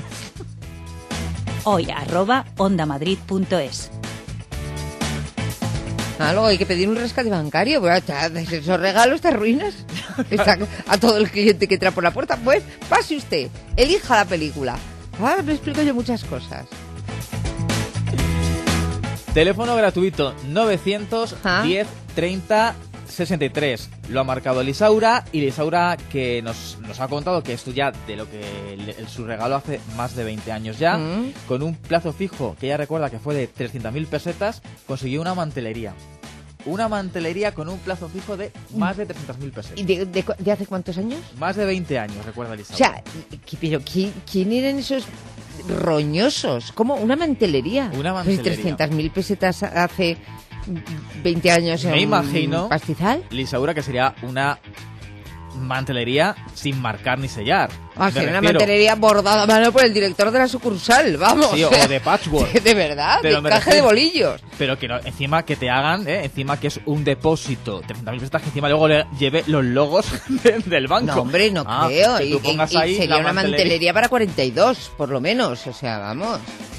Hoy @ondamadrid.es. Luego hay que pedir un rescate bancario. Esos regalos te arruinas. A todo el cliente que entra por la puerta, pues pase usted, elija la película. Me explico yo muchas cosas. Teléfono gratuito 910 30 63. Lo ha marcado Lisaura, y Lisaura que nos ha contado que esto ya de lo que su regalo hace más de 20 años ya, con un plazo fijo que ella recuerda que fue de 300.000 pesetas, consiguió una mantelería. Una mantelería con un plazo fijo de más de 300.000 pesetas. ¿Y de hace cuántos años? Más de 20 años, recuerda Lisaura. O sea, pero ¿quién eran esos roñosos? ¿Cómo? ¿Una mantelería? Una mantelería. Pues 300.000 pesetas hace 20 años en Me imagino, un pastizal. Lisaura, que sería una mantelería sin marcar ni sellar. Sería una mantelería bordada a mano por el director de la sucursal, vamos. Sí, o de patchwork. De verdad, pero de encaje de bolillos. Pero que no, encima que te hagan, encima que es un depósito, 300.000 pesetas, que encima luego le lleve los logos del banco. No, hombre, no creo. Que tú pongas ahí sería la una mantelería para 42, por lo menos. O sea, vamos.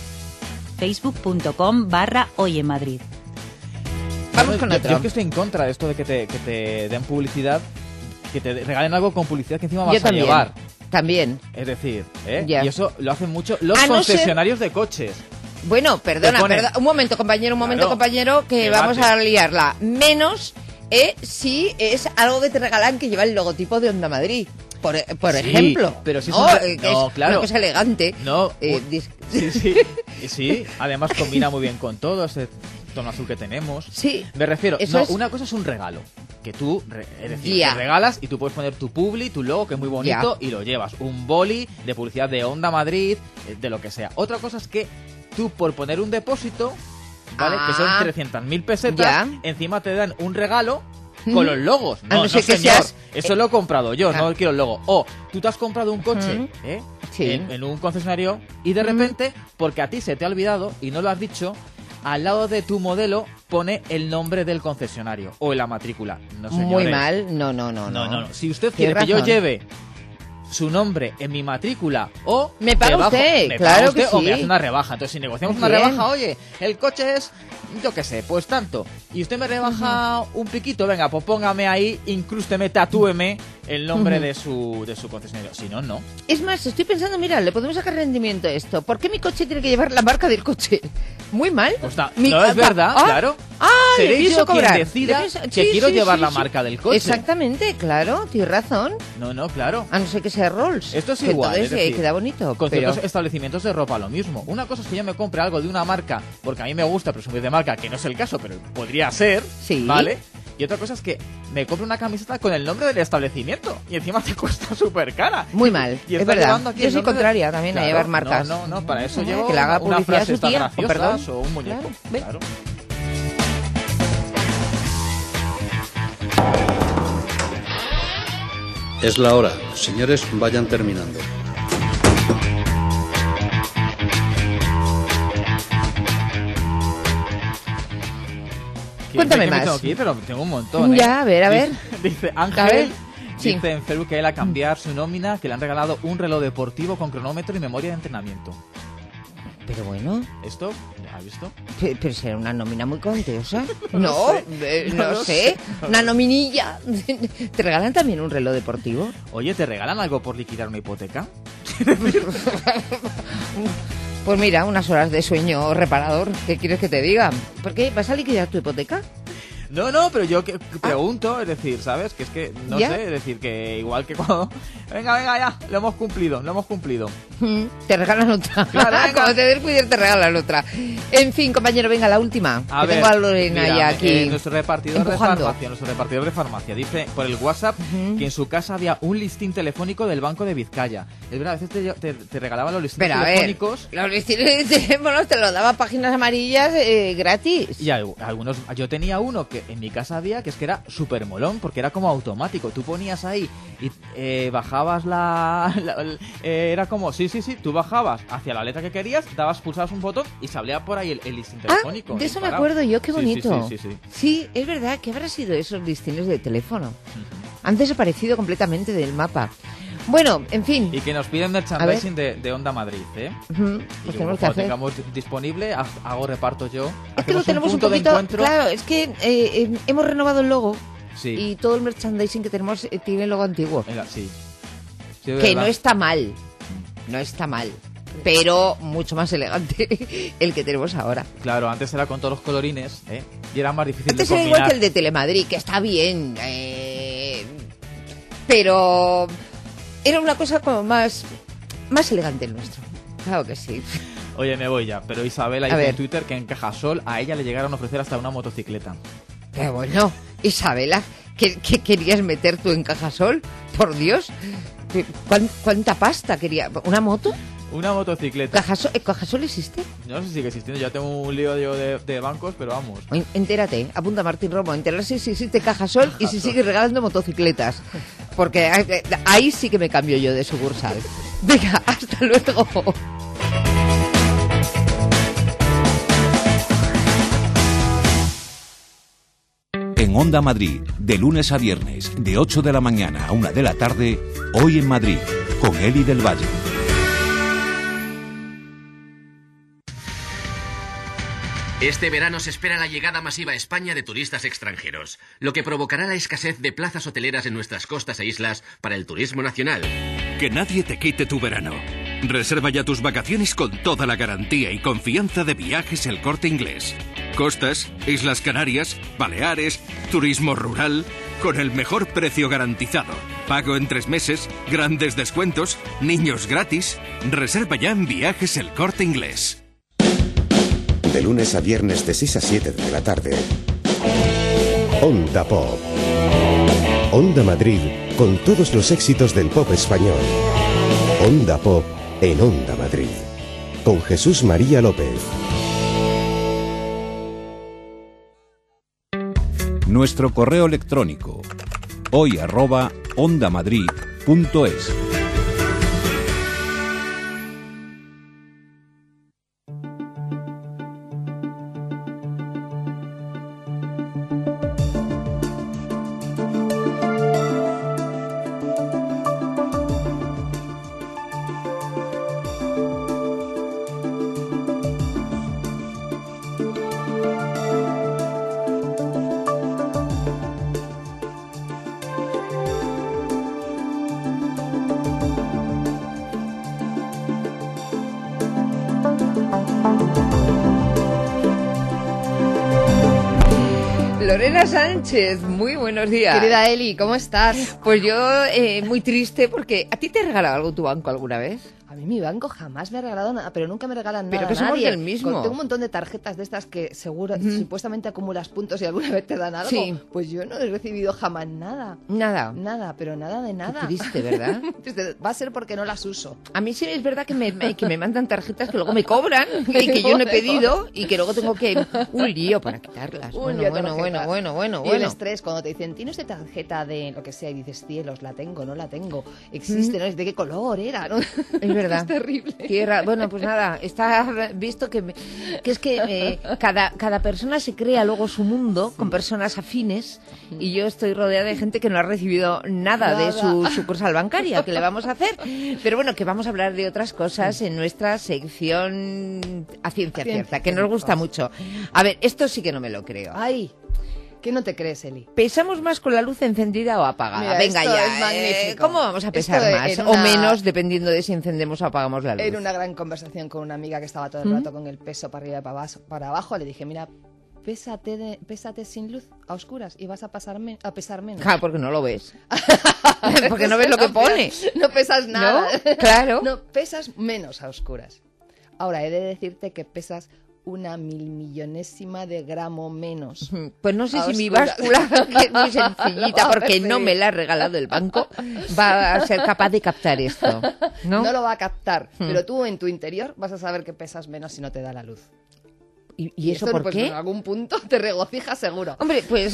Facebook.com/Hoy en Madrid. Vamos con otro. Yo es que estoy en contra de esto de que te den publicidad, que te regalen algo con publicidad que encima vas a llevar. También. Es decir, Ya. y eso lo hacen mucho los A no concesionarios de coches. Bueno, perdona, un momento, compañero, que Claro, vamos a liarla. Menos sí es algo que te regalan que lleva el logotipo de Onda Madrid. Por Sí, ejemplo, pero si es claro, una cosa elegante. Sí, además combina muy bien con todo ese tono azul que tenemos. Sí. Me refiero, Eso una cosa es un regalo, que tú, es decir, te regalas y tú puedes poner tu publi, tu logo, que es muy bonito, y lo llevas. Un boli de publicidad de Onda Madrid, de lo que sea. Otra cosa es que tú, por poner un depósito, ¿vale? Que son 300.000 pesetas, encima te dan un regalo con los logos. No sé qué señor, eso lo he comprado yo, no quiero el logo. O tú te has comprado un coche en un concesionario y de repente, porque a ti se te ha olvidado y no lo has dicho, al lado de tu modelo pone el nombre del concesionario o en la matrícula. No, señores. Muy mal, no. Si usted quiere que yo lleve su nombre en mi matrícula o me paga usted, claro que sí, o me hace una rebaja. Entonces, si negociamos una rebaja, oye, el coche es, yo qué sé, pues tanto, y usted me rebaja un piquito, venga, pues póngame ahí, incrústeme, tatúeme el nombre de su concesionario. Si no, no. Es más, estoy pensando, mira, le podemos sacar rendimiento a esto. ¿Por qué mi coche tiene que llevar la marca del coche? Muy mal. Pues no es verdad, claro. Seré yo quien decida que quiero llevar la marca del coche. Exactamente, claro, tienes razón. No, claro. A no ser que sea Rolls. Esto es igual, entonces, es decir, queda bonito. Con ciertos establecimientos de ropa lo mismo. Una cosa es que yo me compre algo de una marca, porque a mí me gusta presumir de marca, que no es el caso, pero podría ser, ¿vale? Y otra cosa es que me compre una camiseta con el nombre del establecimiento y encima te cuesta súper cara. Muy mal, y es verdad. Yo soy contraria también a llevar marcas. No, para eso llevo que le haga una publicidad frase a su tía, graciosa o un muñeco. Claro. Es la hora. Señores, vayan terminando. Cuéntame más. Tengo aquí, pero tengo un montón. Ya, a ver. Dice Ángel, dice en Facebook que él a cambiar su nómina, que le han regalado un reloj deportivo con cronómetro y memoria de entrenamiento. Pero bueno. ¿Esto? ¿Has visto? Pero será una nómina muy contiosa. No sé. Una nominilla. ¿Te regalan también un reloj deportivo? Oye, ¿te regalan algo por liquidar una hipoteca? Pues mira, unas horas de sueño reparador. ¿Qué quieres que te diga? ¿Por qué? ¿Vas a liquidar tu hipoteca? No, pero yo pregunto, es decir, ¿sabes? Que es que, no sé, es decir, que igual que cuando... Venga, ya, lo hemos cumplido. Te regalan otra. Claro, cuando te descuides te regalan otra. En fin, compañero, venga, la última. Tengo a Lorena ya aquí. Nuestro repartidor de farmacia dice por el WhatsApp que en su casa había un listín telefónico del Banco de Vizcaya. Es verdad, a veces te regalaban los listines telefónicos. Los listines de teléfonos te los daba páginas amarillas gratis. Y algunos, yo tenía uno que en mi casa había, que es que era súper molón, porque era como automático. Tú ponías ahí y bajabas era como, sí, tú bajabas hacia la letra que querías, pulsabas un botón y se abría por ahí el listín telefónico. De eso me acuerdo yo, qué bonito. Sí. Sí, es verdad, ¿qué habrá sido esos listines de teléfono? Han desaparecido completamente del mapa. Bueno, en fin. Y que nos piden merchandising de Onda Madrid, ¿eh? Pues tenemos que hacer. Tengamos disponible, hago reparto yo. Es que lo tenemos un poquito. Claro, es que hemos renovado el logo. Sí. Y todo el merchandising que tenemos tiene el logo antiguo. Sí, que no está mal. No está mal. Pero mucho más elegante el que tenemos ahora. Claro, antes era con todos los colorines, y era más difícil antes de combinar. Era igual que el de Telemadrid, que está bien. Pero era una cosa como más elegante el nuestro. Claro que sí. Oye, me voy ya, pero Isabela dice en Twitter que en Cajasol a ella le llegaron a ofrecer hasta una motocicleta. Pero bueno, Isabela, ¿qué querías meter tú en Cajasol? Por Dios, ¿cuánta pasta quería? ¿Una moto? Una motocicleta. ¿Cajasol existe? No sé si sigue existiendo, ya tengo un lío de bancos, pero vamos. Entérate, apunta Martín Romo, enterarse si existe Cajasol y si sigue regalando motocicletas. Porque ahí sí que me cambio yo de sucursal. Venga, hasta luego. En Onda Madrid, de lunes a viernes, de 8 de la mañana a 1 de la tarde, Hoy en Madrid, con Eli del Valle. Este verano se espera la llegada masiva a España de turistas extranjeros, lo que provocará la escasez de plazas hoteleras en nuestras costas e islas para el turismo nacional. Que nadie te quite tu verano. Reserva ya tus vacaciones con toda la garantía y confianza de Viajes El Corte Inglés. Costas, Islas Canarias, Baleares, turismo rural, con el mejor precio garantizado. Pago en 3 meses, grandes descuentos, niños gratis. Reserva ya en Viajes El Corte Inglés. De lunes a viernes de 6 a 7 de la tarde. Onda Pop. Onda Madrid, con todos los éxitos del pop español. Onda Pop en Onda Madrid. Con Jesús María López. Nuestro correo electrónico hoy@ondamadrid.es. Lorena Sánchez, muy buenos días. Querida Eli, ¿cómo estás? Pues yo muy triste porque... ¿A ti te ha regalado algo tu banco alguna vez? A mí mi banco jamás me ha regalado nada, pero nunca me regalan nada. Pero que somos del mismo. Tengo un montón de tarjetas de estas que seguro, supuestamente acumulas puntos y alguna vez te dan algo. Sí. Pues yo no he recibido jamás nada. Nada. Nada, pero nada de nada. Qué triste, ¿verdad? Va a ser porque no las uso. A mí sí es verdad que me mandan tarjetas que luego me cobran y que yo no he pedido y que luego tengo que... Un lío para quitarlas. Bueno. Y el estrés, cuando te dicen, ¿tienes de tarjeta de lo que sea? Y dices, cielos, la tengo, no la tengo. Existe, ¿no? ¿De qué color era? ¿No? Es verdad. Es terrible. Tierra. Bueno, pues nada, está visto que es que cada persona se crea luego su mundo con personas afines y yo estoy rodeada de gente que no ha recibido nada de su sucursal bancaria. ¿Qué le vamos a hacer? Pero bueno, que vamos a hablar de otras cosas en nuestra sección a ciencia cierta, que nos gusta mucho. A ver, esto sí que no me lo creo. ¡Ay! ¿Qué no te crees, Eli? ¿Pesamos más con la luz encendida o apagada? Mira, venga esto ya. Es magnífico. ¿Cómo vamos a pesar más o menos dependiendo de si encendemos o apagamos la luz? En una gran conversación con una amiga que estaba todo el rato con el peso para arriba y para abajo, le dije, mira, pésate sin luz, a oscuras, y vas a pesar menos. Claro, porque no lo ves. Porque no ves lo que pone. No pesas nada. ¿No? Claro. No, pesas menos a oscuras. Ahora, he de decirte que pesas 1.000.000.000ésima de gramo menos. Pues no sé si mi báscula, que es muy sencillita, porque no me la ha regalado el banco, va a ser capaz de captar esto. No lo va a captar, pero tú en tu interior vas a saber que pesas menos si no te da la luz. ¿Y eso por qué? En algún punto te regocijas seguro. Hombre, pues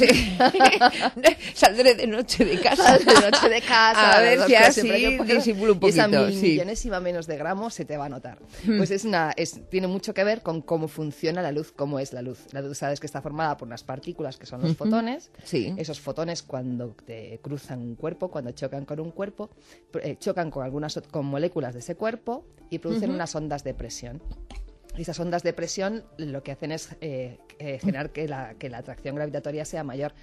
saldré de noche de casa. A ver si así disimulo un poquito. Esa 1.000.000.000ésima menos de gramos se te va a notar. Pues tiene mucho que ver con cómo funciona la luz, cómo es la luz. La luz, sabes que está formada por unas partículas que son los fotones. Sí. Esos fotones, cuando te cruzan un cuerpo, cuando chocan con un cuerpo, chocan con moléculas de ese cuerpo y producen unas ondas de presión. Esas ondas de presión lo que hacen es generar que la atracción gravitatoria sea mayor,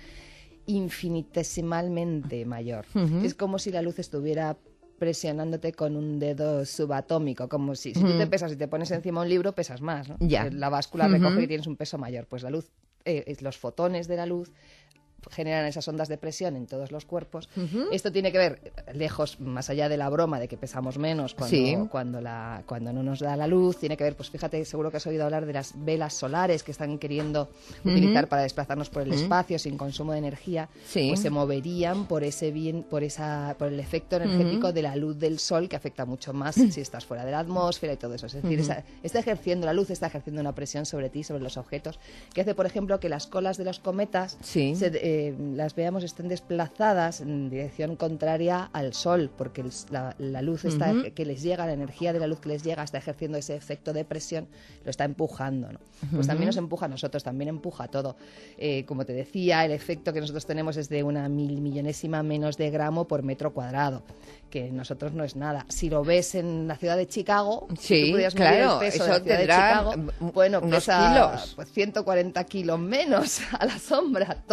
infinitesimalmente mayor. Es como si la luz estuviera presionándote con un dedo subatómico, como si tú te pesas y te pones encima un libro, pesas más, ¿no? Ya. La báscula recoge y tienes un peso mayor. Pues la luz, los fotones de la luz generan esas ondas de presión en todos los cuerpos. Esto tiene que ver, lejos, más allá de la broma de que pesamos menos cuando no nos da la luz, tiene que ver, pues fíjate, seguro que has oído hablar de las velas solares que están queriendo utilizar para desplazarnos por el espacio sin consumo de energía, pues se moverían por el efecto energético de la luz del sol, que afecta mucho más si estás fuera de la atmósfera y todo eso. Es decir, la luz está ejerciendo una presión sobre ti, sobre los objetos, que hace, por ejemplo, que las colas de los cometas las veamos estén desplazadas en dirección contraria al sol, porque la luz que les llega, la energía de la luz que les llega está ejerciendo ese efecto de presión, lo está empujando, ¿no? Pues también nos empuja a nosotros, también empuja todo. Como te decía, el efecto que nosotros tenemos es de 1.000.000.000ésima menos de gramo por metro cuadrado, que nosotros no es nada. Si lo ves en la ciudad de Chicago, si tú pudieras medir el peso de la ciudad de Chicago, bueno, pesa 140 kilos menos a la sombra toda la ciudad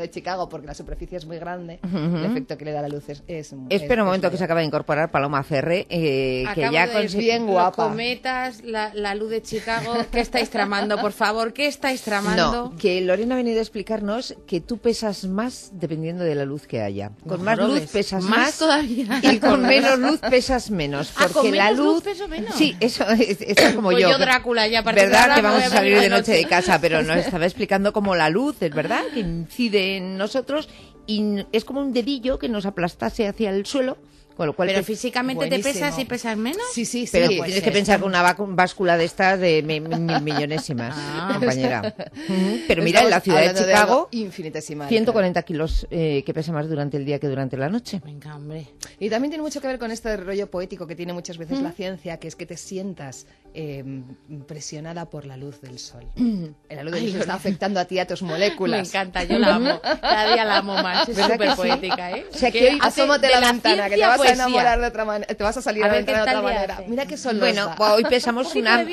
de Chicago, porque la superficie es muy grande, el efecto que le da la luz es Espera un momento que se acaba de incorporar Paloma Ferre, que ya es bien guapa. Los cometas, la luz de Chicago, ¿qué estáis tramando, por favor? ¿Qué estáis tramando? No, que Lorena ha venido a explicarnos que tú pesas más dependiendo de la luz que haya. Con más luz pesas más todavía. Y con menos luz pesas menos. Porque con la menos luz peso menos. Sí, eso está como pues yo. Yo Drácula ya a partir ¿Verdad? de ahora Que vamos voy a salir venir de noche de casa, pero nos estaba explicando cómo la luz, es verdad, que incide en nosotros y es como un dedillo que nos aplastase hacia el suelo. Con lo cual pero físicamente buenísimo. ¿Te pesas y pesas menos? Sí. Pero tienes que pensar con una báscula de estas de millonésimas, compañera. Pero mira, en la ciudad de Chicago, 140 kilos que pesa más durante el día que durante la noche. Venga, hombre. Y también tiene mucho que ver con este rollo poético que tiene muchas veces la ciencia, que es que te sientas presionada por la luz del sol. La luz del sol está afectando a ti, a tus moléculas. Me encanta, yo la amo. Cada día la amo más. Es súper poética, ¿eh? O sea, que asómate a la ventana, que te vas a enamorar de otra manera, te vas a salir a la ventana de otra manera. Hace. Mira qué sol. Bueno, pues hoy pesamos una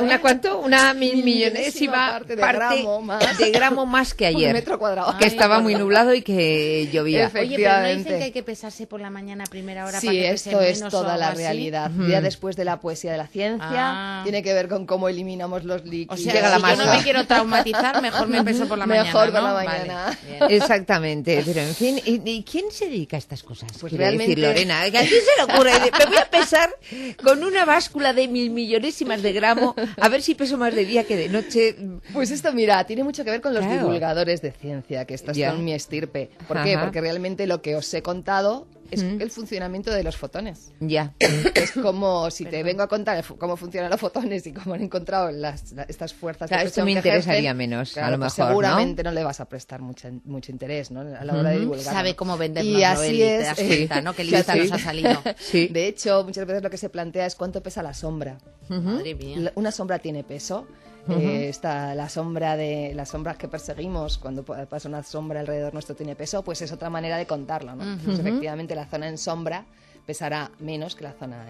millonésima parte de gramo más que ayer. Metro cuadrado. Que estaba muy nublado y que llovía. Oye, pero ¿no dicen que hay que pesarse por la mañana a primera hora para que pese esto menos es toda la realidad. Ya después de la poesía de la ciencia, tiene que ver con cómo eliminamos los líquidos. O sea, si yo no me quiero traumatizar, mejor me peso por la mañana. Mejor por la mañana. Vale, exactamente, pero en fin, ¿y quién se dedica a estas cosas? Pues quiero realmente... decir, Lorena, ¿a quién se le ocurre? Me voy a pesar con una báscula de 1.000 millonésimas de gramo, a ver si peso más de día que de noche. Pues esto, mira, tiene mucho que ver con los divulgadores de ciencia, que estas son mi estirpe. ¿Por qué? Porque realmente lo que os he contado es el funcionamiento de los fotones. Ya. Es como si te vengo a contar cómo funcionan los fotones y cómo han encontrado estas fuerzas de presión. Esto me interesaría menos, a lo mejor, seguramente no le vas a prestar mucho interés, ¿no? A la hora de divulgar. Sabe cómo venderlo, y así te das cuenta, ¿no? Que lista nos ha salido. Sí. De hecho, muchas veces lo que se plantea es cuánto pesa la sombra. Madre mía. Una sombra tiene peso. Está las sombras que perseguimos, cuando pasa una sombra alrededor nuestro tiene peso, pues es otra manera de contarlo, ¿no? Pues efectivamente la zona en sombra pesará menos que la zona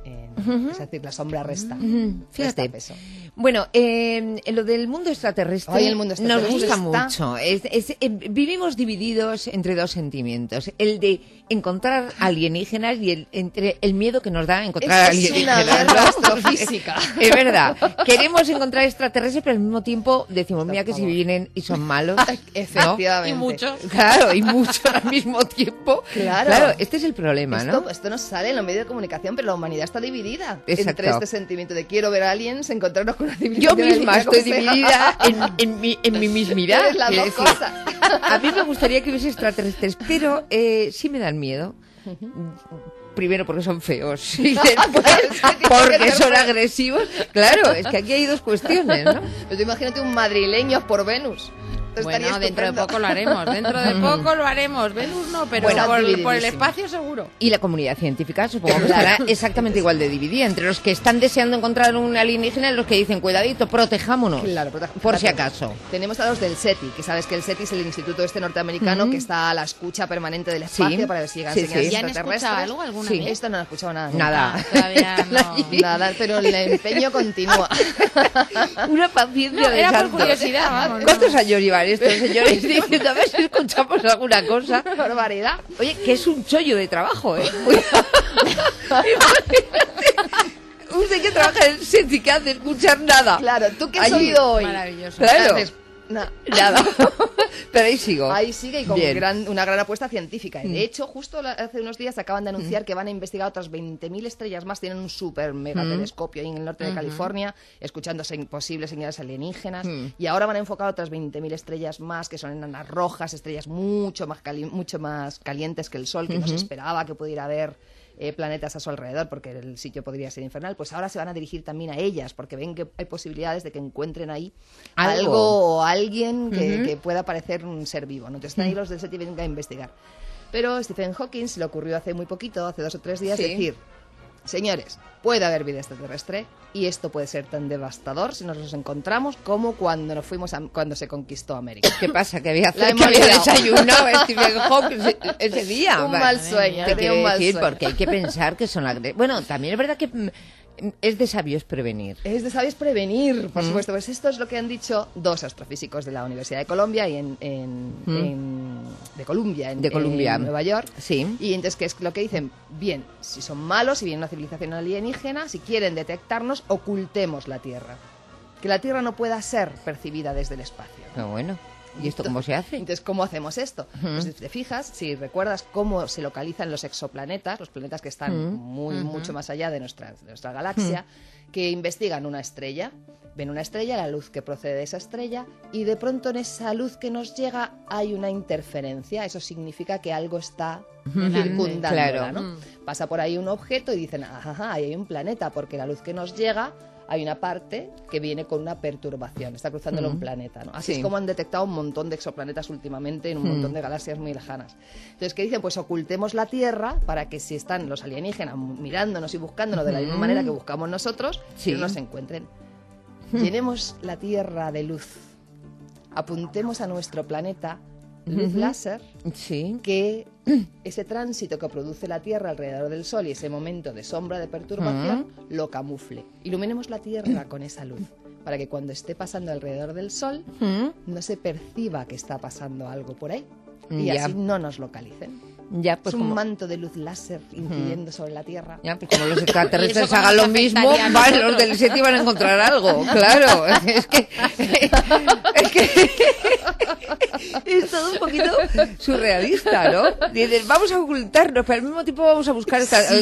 es decir, la sombra resta. Fíjate. Peso. Bueno, lo del mundo extraterrestre, nos gusta mucho. Vivimos divididos entre dos sentimientos. El de encontrar alienígenas y entre el miedo que nos da encontrar alienígenas. Es una guerra astrofísica. Es verdad. Queremos encontrar extraterrestres, pero al mismo tiempo decimos, mira que si vienen y son malos. Efectivamente. Y muchos. Claro, y muchos al mismo tiempo. Claro, este es el problema, ¿no? Esto nos sale en los medios de comunicación, pero la humanidad está dividida. Exacto. Entre este sentimiento de quiero ver a aliens, encontrarnos con una civilización. Yo misma estoy dividida en mi mismidad. Las dos cosas. A mí me gustaría que hubiese extraterrestres, pero sí me dan miedo. Primero porque son feos y después porque son agresivos. Claro, es que aquí hay dos cuestiones, ¿no? Pero tú imagínate un madrileño por Venus. Bueno, dentro de poco lo haremos, Venus no, pero por el espacio seguro. Y la comunidad científica supongo que estará exactamente igual de dividida entre los que están deseando encontrar un alienígena y los que dicen, cuidadito, protejámonos, por si acaso. Tenemos a los del SETI, que sabes que el SETI es el instituto norteamericano que está a la escucha permanente del espacio para ver si llegan señales ¿Ya han escuchado algo alguna vez? Esto no lo he escuchado nada. Nada. Todavía no. Nada, pero el empeño continúa. Una paciencia de era santo. por curiosidad, vamos. ¿Cuántos años llevan estos señores diciendo a ver si escuchamos alguna cosa? Barbaridad. Oye, que es un chollo de trabajo, ¿eh? Usted que trabaja en el SETI que hace escuchar nada. Claro, ¿tú qué has oído hoy? Maravilloso. Claro. Nada. Pero ahí sigo. Ahí sigue y con una gran apuesta científica. De hecho, justo hace unos días acaban de anunciar que van a investigar otras 20.000 estrellas más. Tienen un super mega telescopio ahí en el norte de California, escuchando posibles señales alienígenas. Y ahora van a enfocar otras 20.000 estrellas más, que son enanas rojas, estrellas mucho más calientes que el Sol, que no se esperaba que pudiera haber planetas a su alrededor, porque el sitio podría ser infernal. Pues ahora se van a dirigir también a ellas, porque ven que hay posibilidades de que encuentren ahí algo o alguien que pueda parecer un ser vivo, ¿no? Entonces ahí los del SETI vienen a investigar. Pero Stephen Hawking se le ocurrió hace muy poquito, hace 2 o 3 días, decir, señores, puede haber vida extraterrestre y esto puede ser tan devastador si nos los encontramos como cuando cuando se conquistó América. ¿Qué pasa? Que había desayunado a Stephen Hawking ese día. Un mal sueño. Te quiero decir, porque hay que pensar que son bueno, también es verdad que Es de sabios prevenir. Es de sabios prevenir, por supuesto. Pues esto es lo que han dicho 2 astrofísicos de la Universidad de Columbia y de Columbia, en Nueva York. Sí. Y entonces, ¿qué es lo que dicen? Bien, si son malos, si viene una civilización alienígena, si quieren detectarnos, ocultemos la Tierra. Que la Tierra no pueda ser percibida desde el espacio. Pero bueno. ¿Y esto cómo se hace? Entonces, ¿cómo hacemos esto? Pues si te fijas, si recuerdas cómo se localizan los exoplanetas, los planetas que están mucho más allá de nuestra galaxia, que investigan una estrella, ven una estrella, la luz que procede de esa estrella, y de pronto en esa luz que nos llega hay una interferencia. Eso significa que algo está circundándola, claro. ¿no? Pasa por ahí un objeto y dicen, ajá, ahí hay un planeta, porque la luz que nos llega... hay una parte que viene con una perturbación, está cruzándolo un planeta, ¿no? Así es como han detectado un montón de exoplanetas últimamente en un montón de galaxias muy lejanas. Entonces, ¿qué dicen? Pues ocultemos la Tierra para que si están los alienígenas mirándonos y buscándonos de la misma manera que buscamos nosotros, no nos encuentren. Llenemos la Tierra de luz, apuntemos a nuestro planeta luz láser, que ese tránsito que produce la Tierra alrededor del Sol y ese momento de sombra, de perturbación, lo camufle. Iluminemos la Tierra con esa luz, para que cuando esté pasando alrededor del Sol no se perciba que está pasando algo por ahí y así no nos localicen. Ya, pues es un manto de luz láser incidiendo sobre la Tierra. Ya, pues como los extraterrestres hagan lo mismo, vale, los del SETI van a encontrar algo, claro. Es que es todo un poquito surrealista, ¿no? Dices, vamos a ocultarnos, pero al mismo tiempo vamos a buscar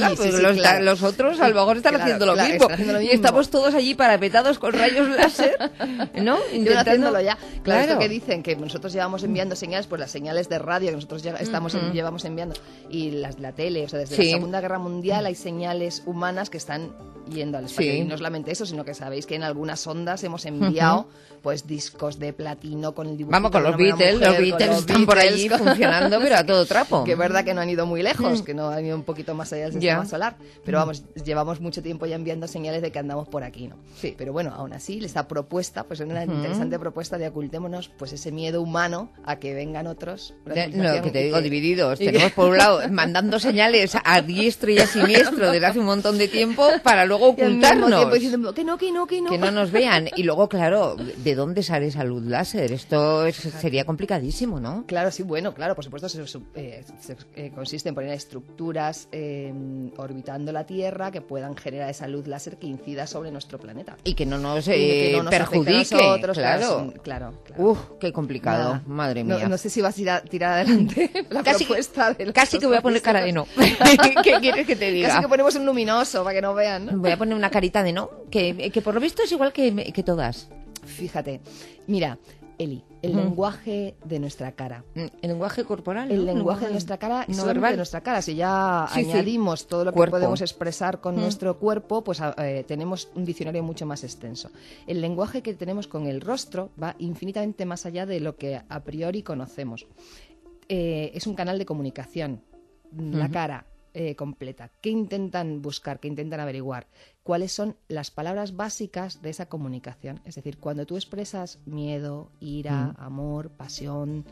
los otros a lo mejor están haciendo lo mismo. Y estamos todos allí parapetados con rayos láser, ¿no? Haciéndolo ya. Claro, esto que dicen, que nosotros llevamos enviando señales, pues las señales de radio que nosotros llevamos enviando, y las de la tele, o sea, desde la Segunda Guerra Mundial hay señales humanas que están yendo al espacio. Y no solamente eso, sino que sabéis que en algunas ondas hemos enviado pues discos de platino con el dibujo. Vamos, con los Beatles, los Beatles están por allí funcionando, pero a todo trapo. Que es verdad que no han ido muy lejos, que no han ido un poquito más allá del sistema solar, pero vamos, llevamos mucho tiempo ya enviando señales de que andamos por aquí, ¿no? Sí. Pero bueno, aún así, esta propuesta, pues es una interesante propuesta de ocultémonos pues ese miedo humano a que vengan otros. No, que te digo, divididos. Tenemos por un lado mandando señales a diestro y a siniestro desde hace un montón de tiempo para luego ocultarnos. Diciendo, que no nos vean. Y luego, claro, ¿de dónde sale esa luz láser? Esto sería complicadísimo, ¿no? Claro, sí, bueno, claro, por supuesto, consiste en poner estructuras orbitando la Tierra que puedan generar esa luz láser que incida sobre nuestro planeta. Y que no nos perjudique. Nosotros, claro. Uf, qué complicado, madre mía. No sé si vas a tirar adelante la propuesta de Casi que voy a poner cara de no. ¿Qué quieres que te diga? Casi que ponemos un luminoso para que no vean, ¿no? Voy a poner una carita de no, que por lo visto es igual que todas. Fíjate, mira, Eli, el lenguaje de nuestra cara. El lenguaje corporal. El lenguaje de nuestra cara no verbal. De nuestra cara. Si ya añadimos todo lo que podemos expresar con nuestro cuerpo, pues tenemos un diccionario mucho más extenso. El lenguaje que tenemos con el rostro va infinitamente más allá de lo que a priori conocemos. Es un canal de comunicación, la cara completa. ¿Qué intentan buscar? ¿Qué intentan averiguar? ¿Cuáles son las palabras básicas de esa comunicación? Es decir, cuando tú expresas miedo, ira, amor, pasión,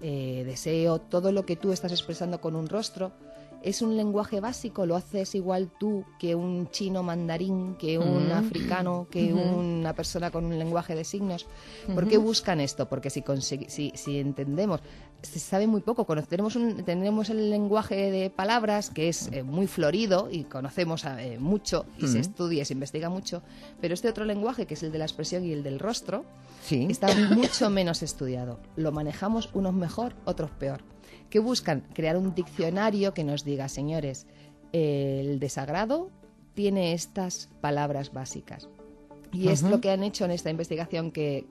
deseo, todo lo que tú estás expresando con un rostro, ¿es un lenguaje básico? ¿Lo haces igual tú que un chino mandarín, que un africano, que una persona con un lenguaje de signos? ¿Por qué buscan esto? Porque si entendemos, se sabe muy poco. Tenemos el lenguaje de palabras que es muy florido y conocemos mucho y se estudia y se investiga mucho, pero este otro lenguaje, que es el de la expresión y el del rostro, está mucho menos estudiado. Lo manejamos unos mejor, otros peor. ¿Qué buscan? Crear un diccionario que nos diga, señores, el desagrado tiene estas palabras básicas. Y es lo que han hecho en esta investigación que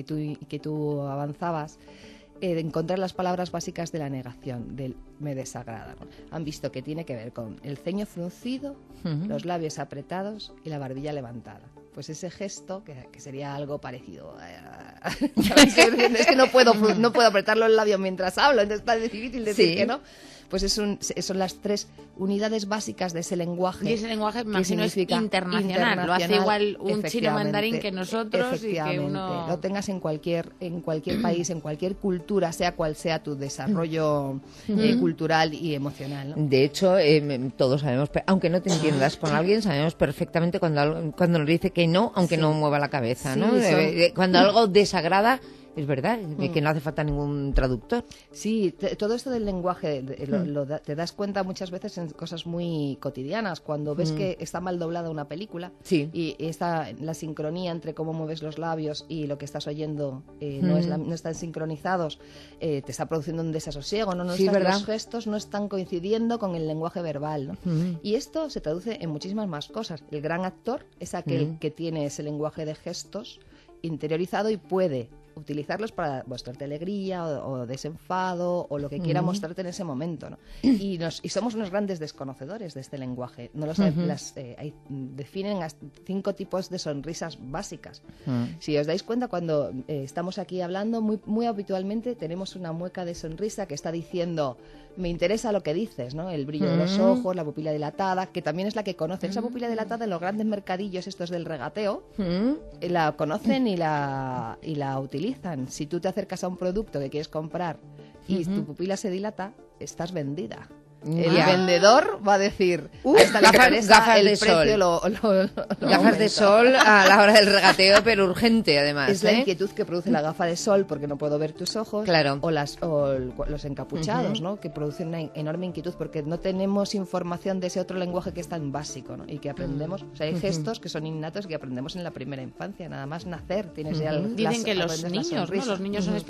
tú avanzabas, de encontrar las palabras básicas de la negación, del me desagrada, ¿no? Han visto que tiene que ver con el ceño fruncido, los labios apretados y la barbilla levantada. Pues ese gesto, que sería algo parecido es que no puedo apretar los labios mientras hablo, entonces está difícil decir que no. Pues son las 3 unidades básicas de ese lenguaje. Y ese lenguaje, imagino, es internacional. Lo hace igual un chino mandarín que nosotros y que uno... Lo tengas en cualquier país, en cualquier cultura, sea cual sea tu desarrollo cultural y emocional, ¿no? De hecho, todos sabemos, aunque no te entiendas con alguien, sabemos perfectamente cuando nos dice que no, aunque no mueva la cabeza, ¿no? Cuando algo desagrada, es verdad, que no hace falta ningún traductor. Sí, todo esto del lenguaje te das cuenta muchas veces en cosas muy cotidianas. Cuando ves que está mal doblada una película y está la sincronía entre cómo mueves los labios y lo que estás oyendo no están sincronizados, te está produciendo un desasosiego, los gestos no están coincidiendo con el lenguaje verbal, ¿no? Y esto se traduce en muchísimas más cosas. El gran actor es aquel que tiene ese lenguaje de gestos interiorizado y puede utilizarlos para mostrarte alegría o desenfado o lo que quiera mostrarte en ese momento, ¿no? Y somos unos grandes desconocedores de este lenguaje. No lo definen 5 tipos de sonrisas básicas. Si os dais cuenta, cuando estamos aquí hablando, muy habitualmente tenemos una mueca de sonrisa que está diciendo: me interesa lo que dices, ¿no? El brillo de los ojos, la pupila dilatada, que también es la que conocen. Esa pupila dilatada en los grandes mercadillos estos del regateo, la conocen y la utilizan. Si tú te acercas a un producto que quieres comprar y tu pupila se dilata, estás vendida. El vendedor va a decir, gafas de sol. Gafas de sol a la hora del regateo, pero urgente además. Es la inquietud que produce la gafa de sol, porque no puedo ver tus ojos, o los encapuchados, ¿no? Que producen una enorme inquietud porque no tenemos información de ese otro lenguaje que es tan básico, ¿no? Y que aprendemos. O sea, hay gestos que son innatos que aprendemos en la primera infancia, nada más nacer tienes ya Dicen que los niños son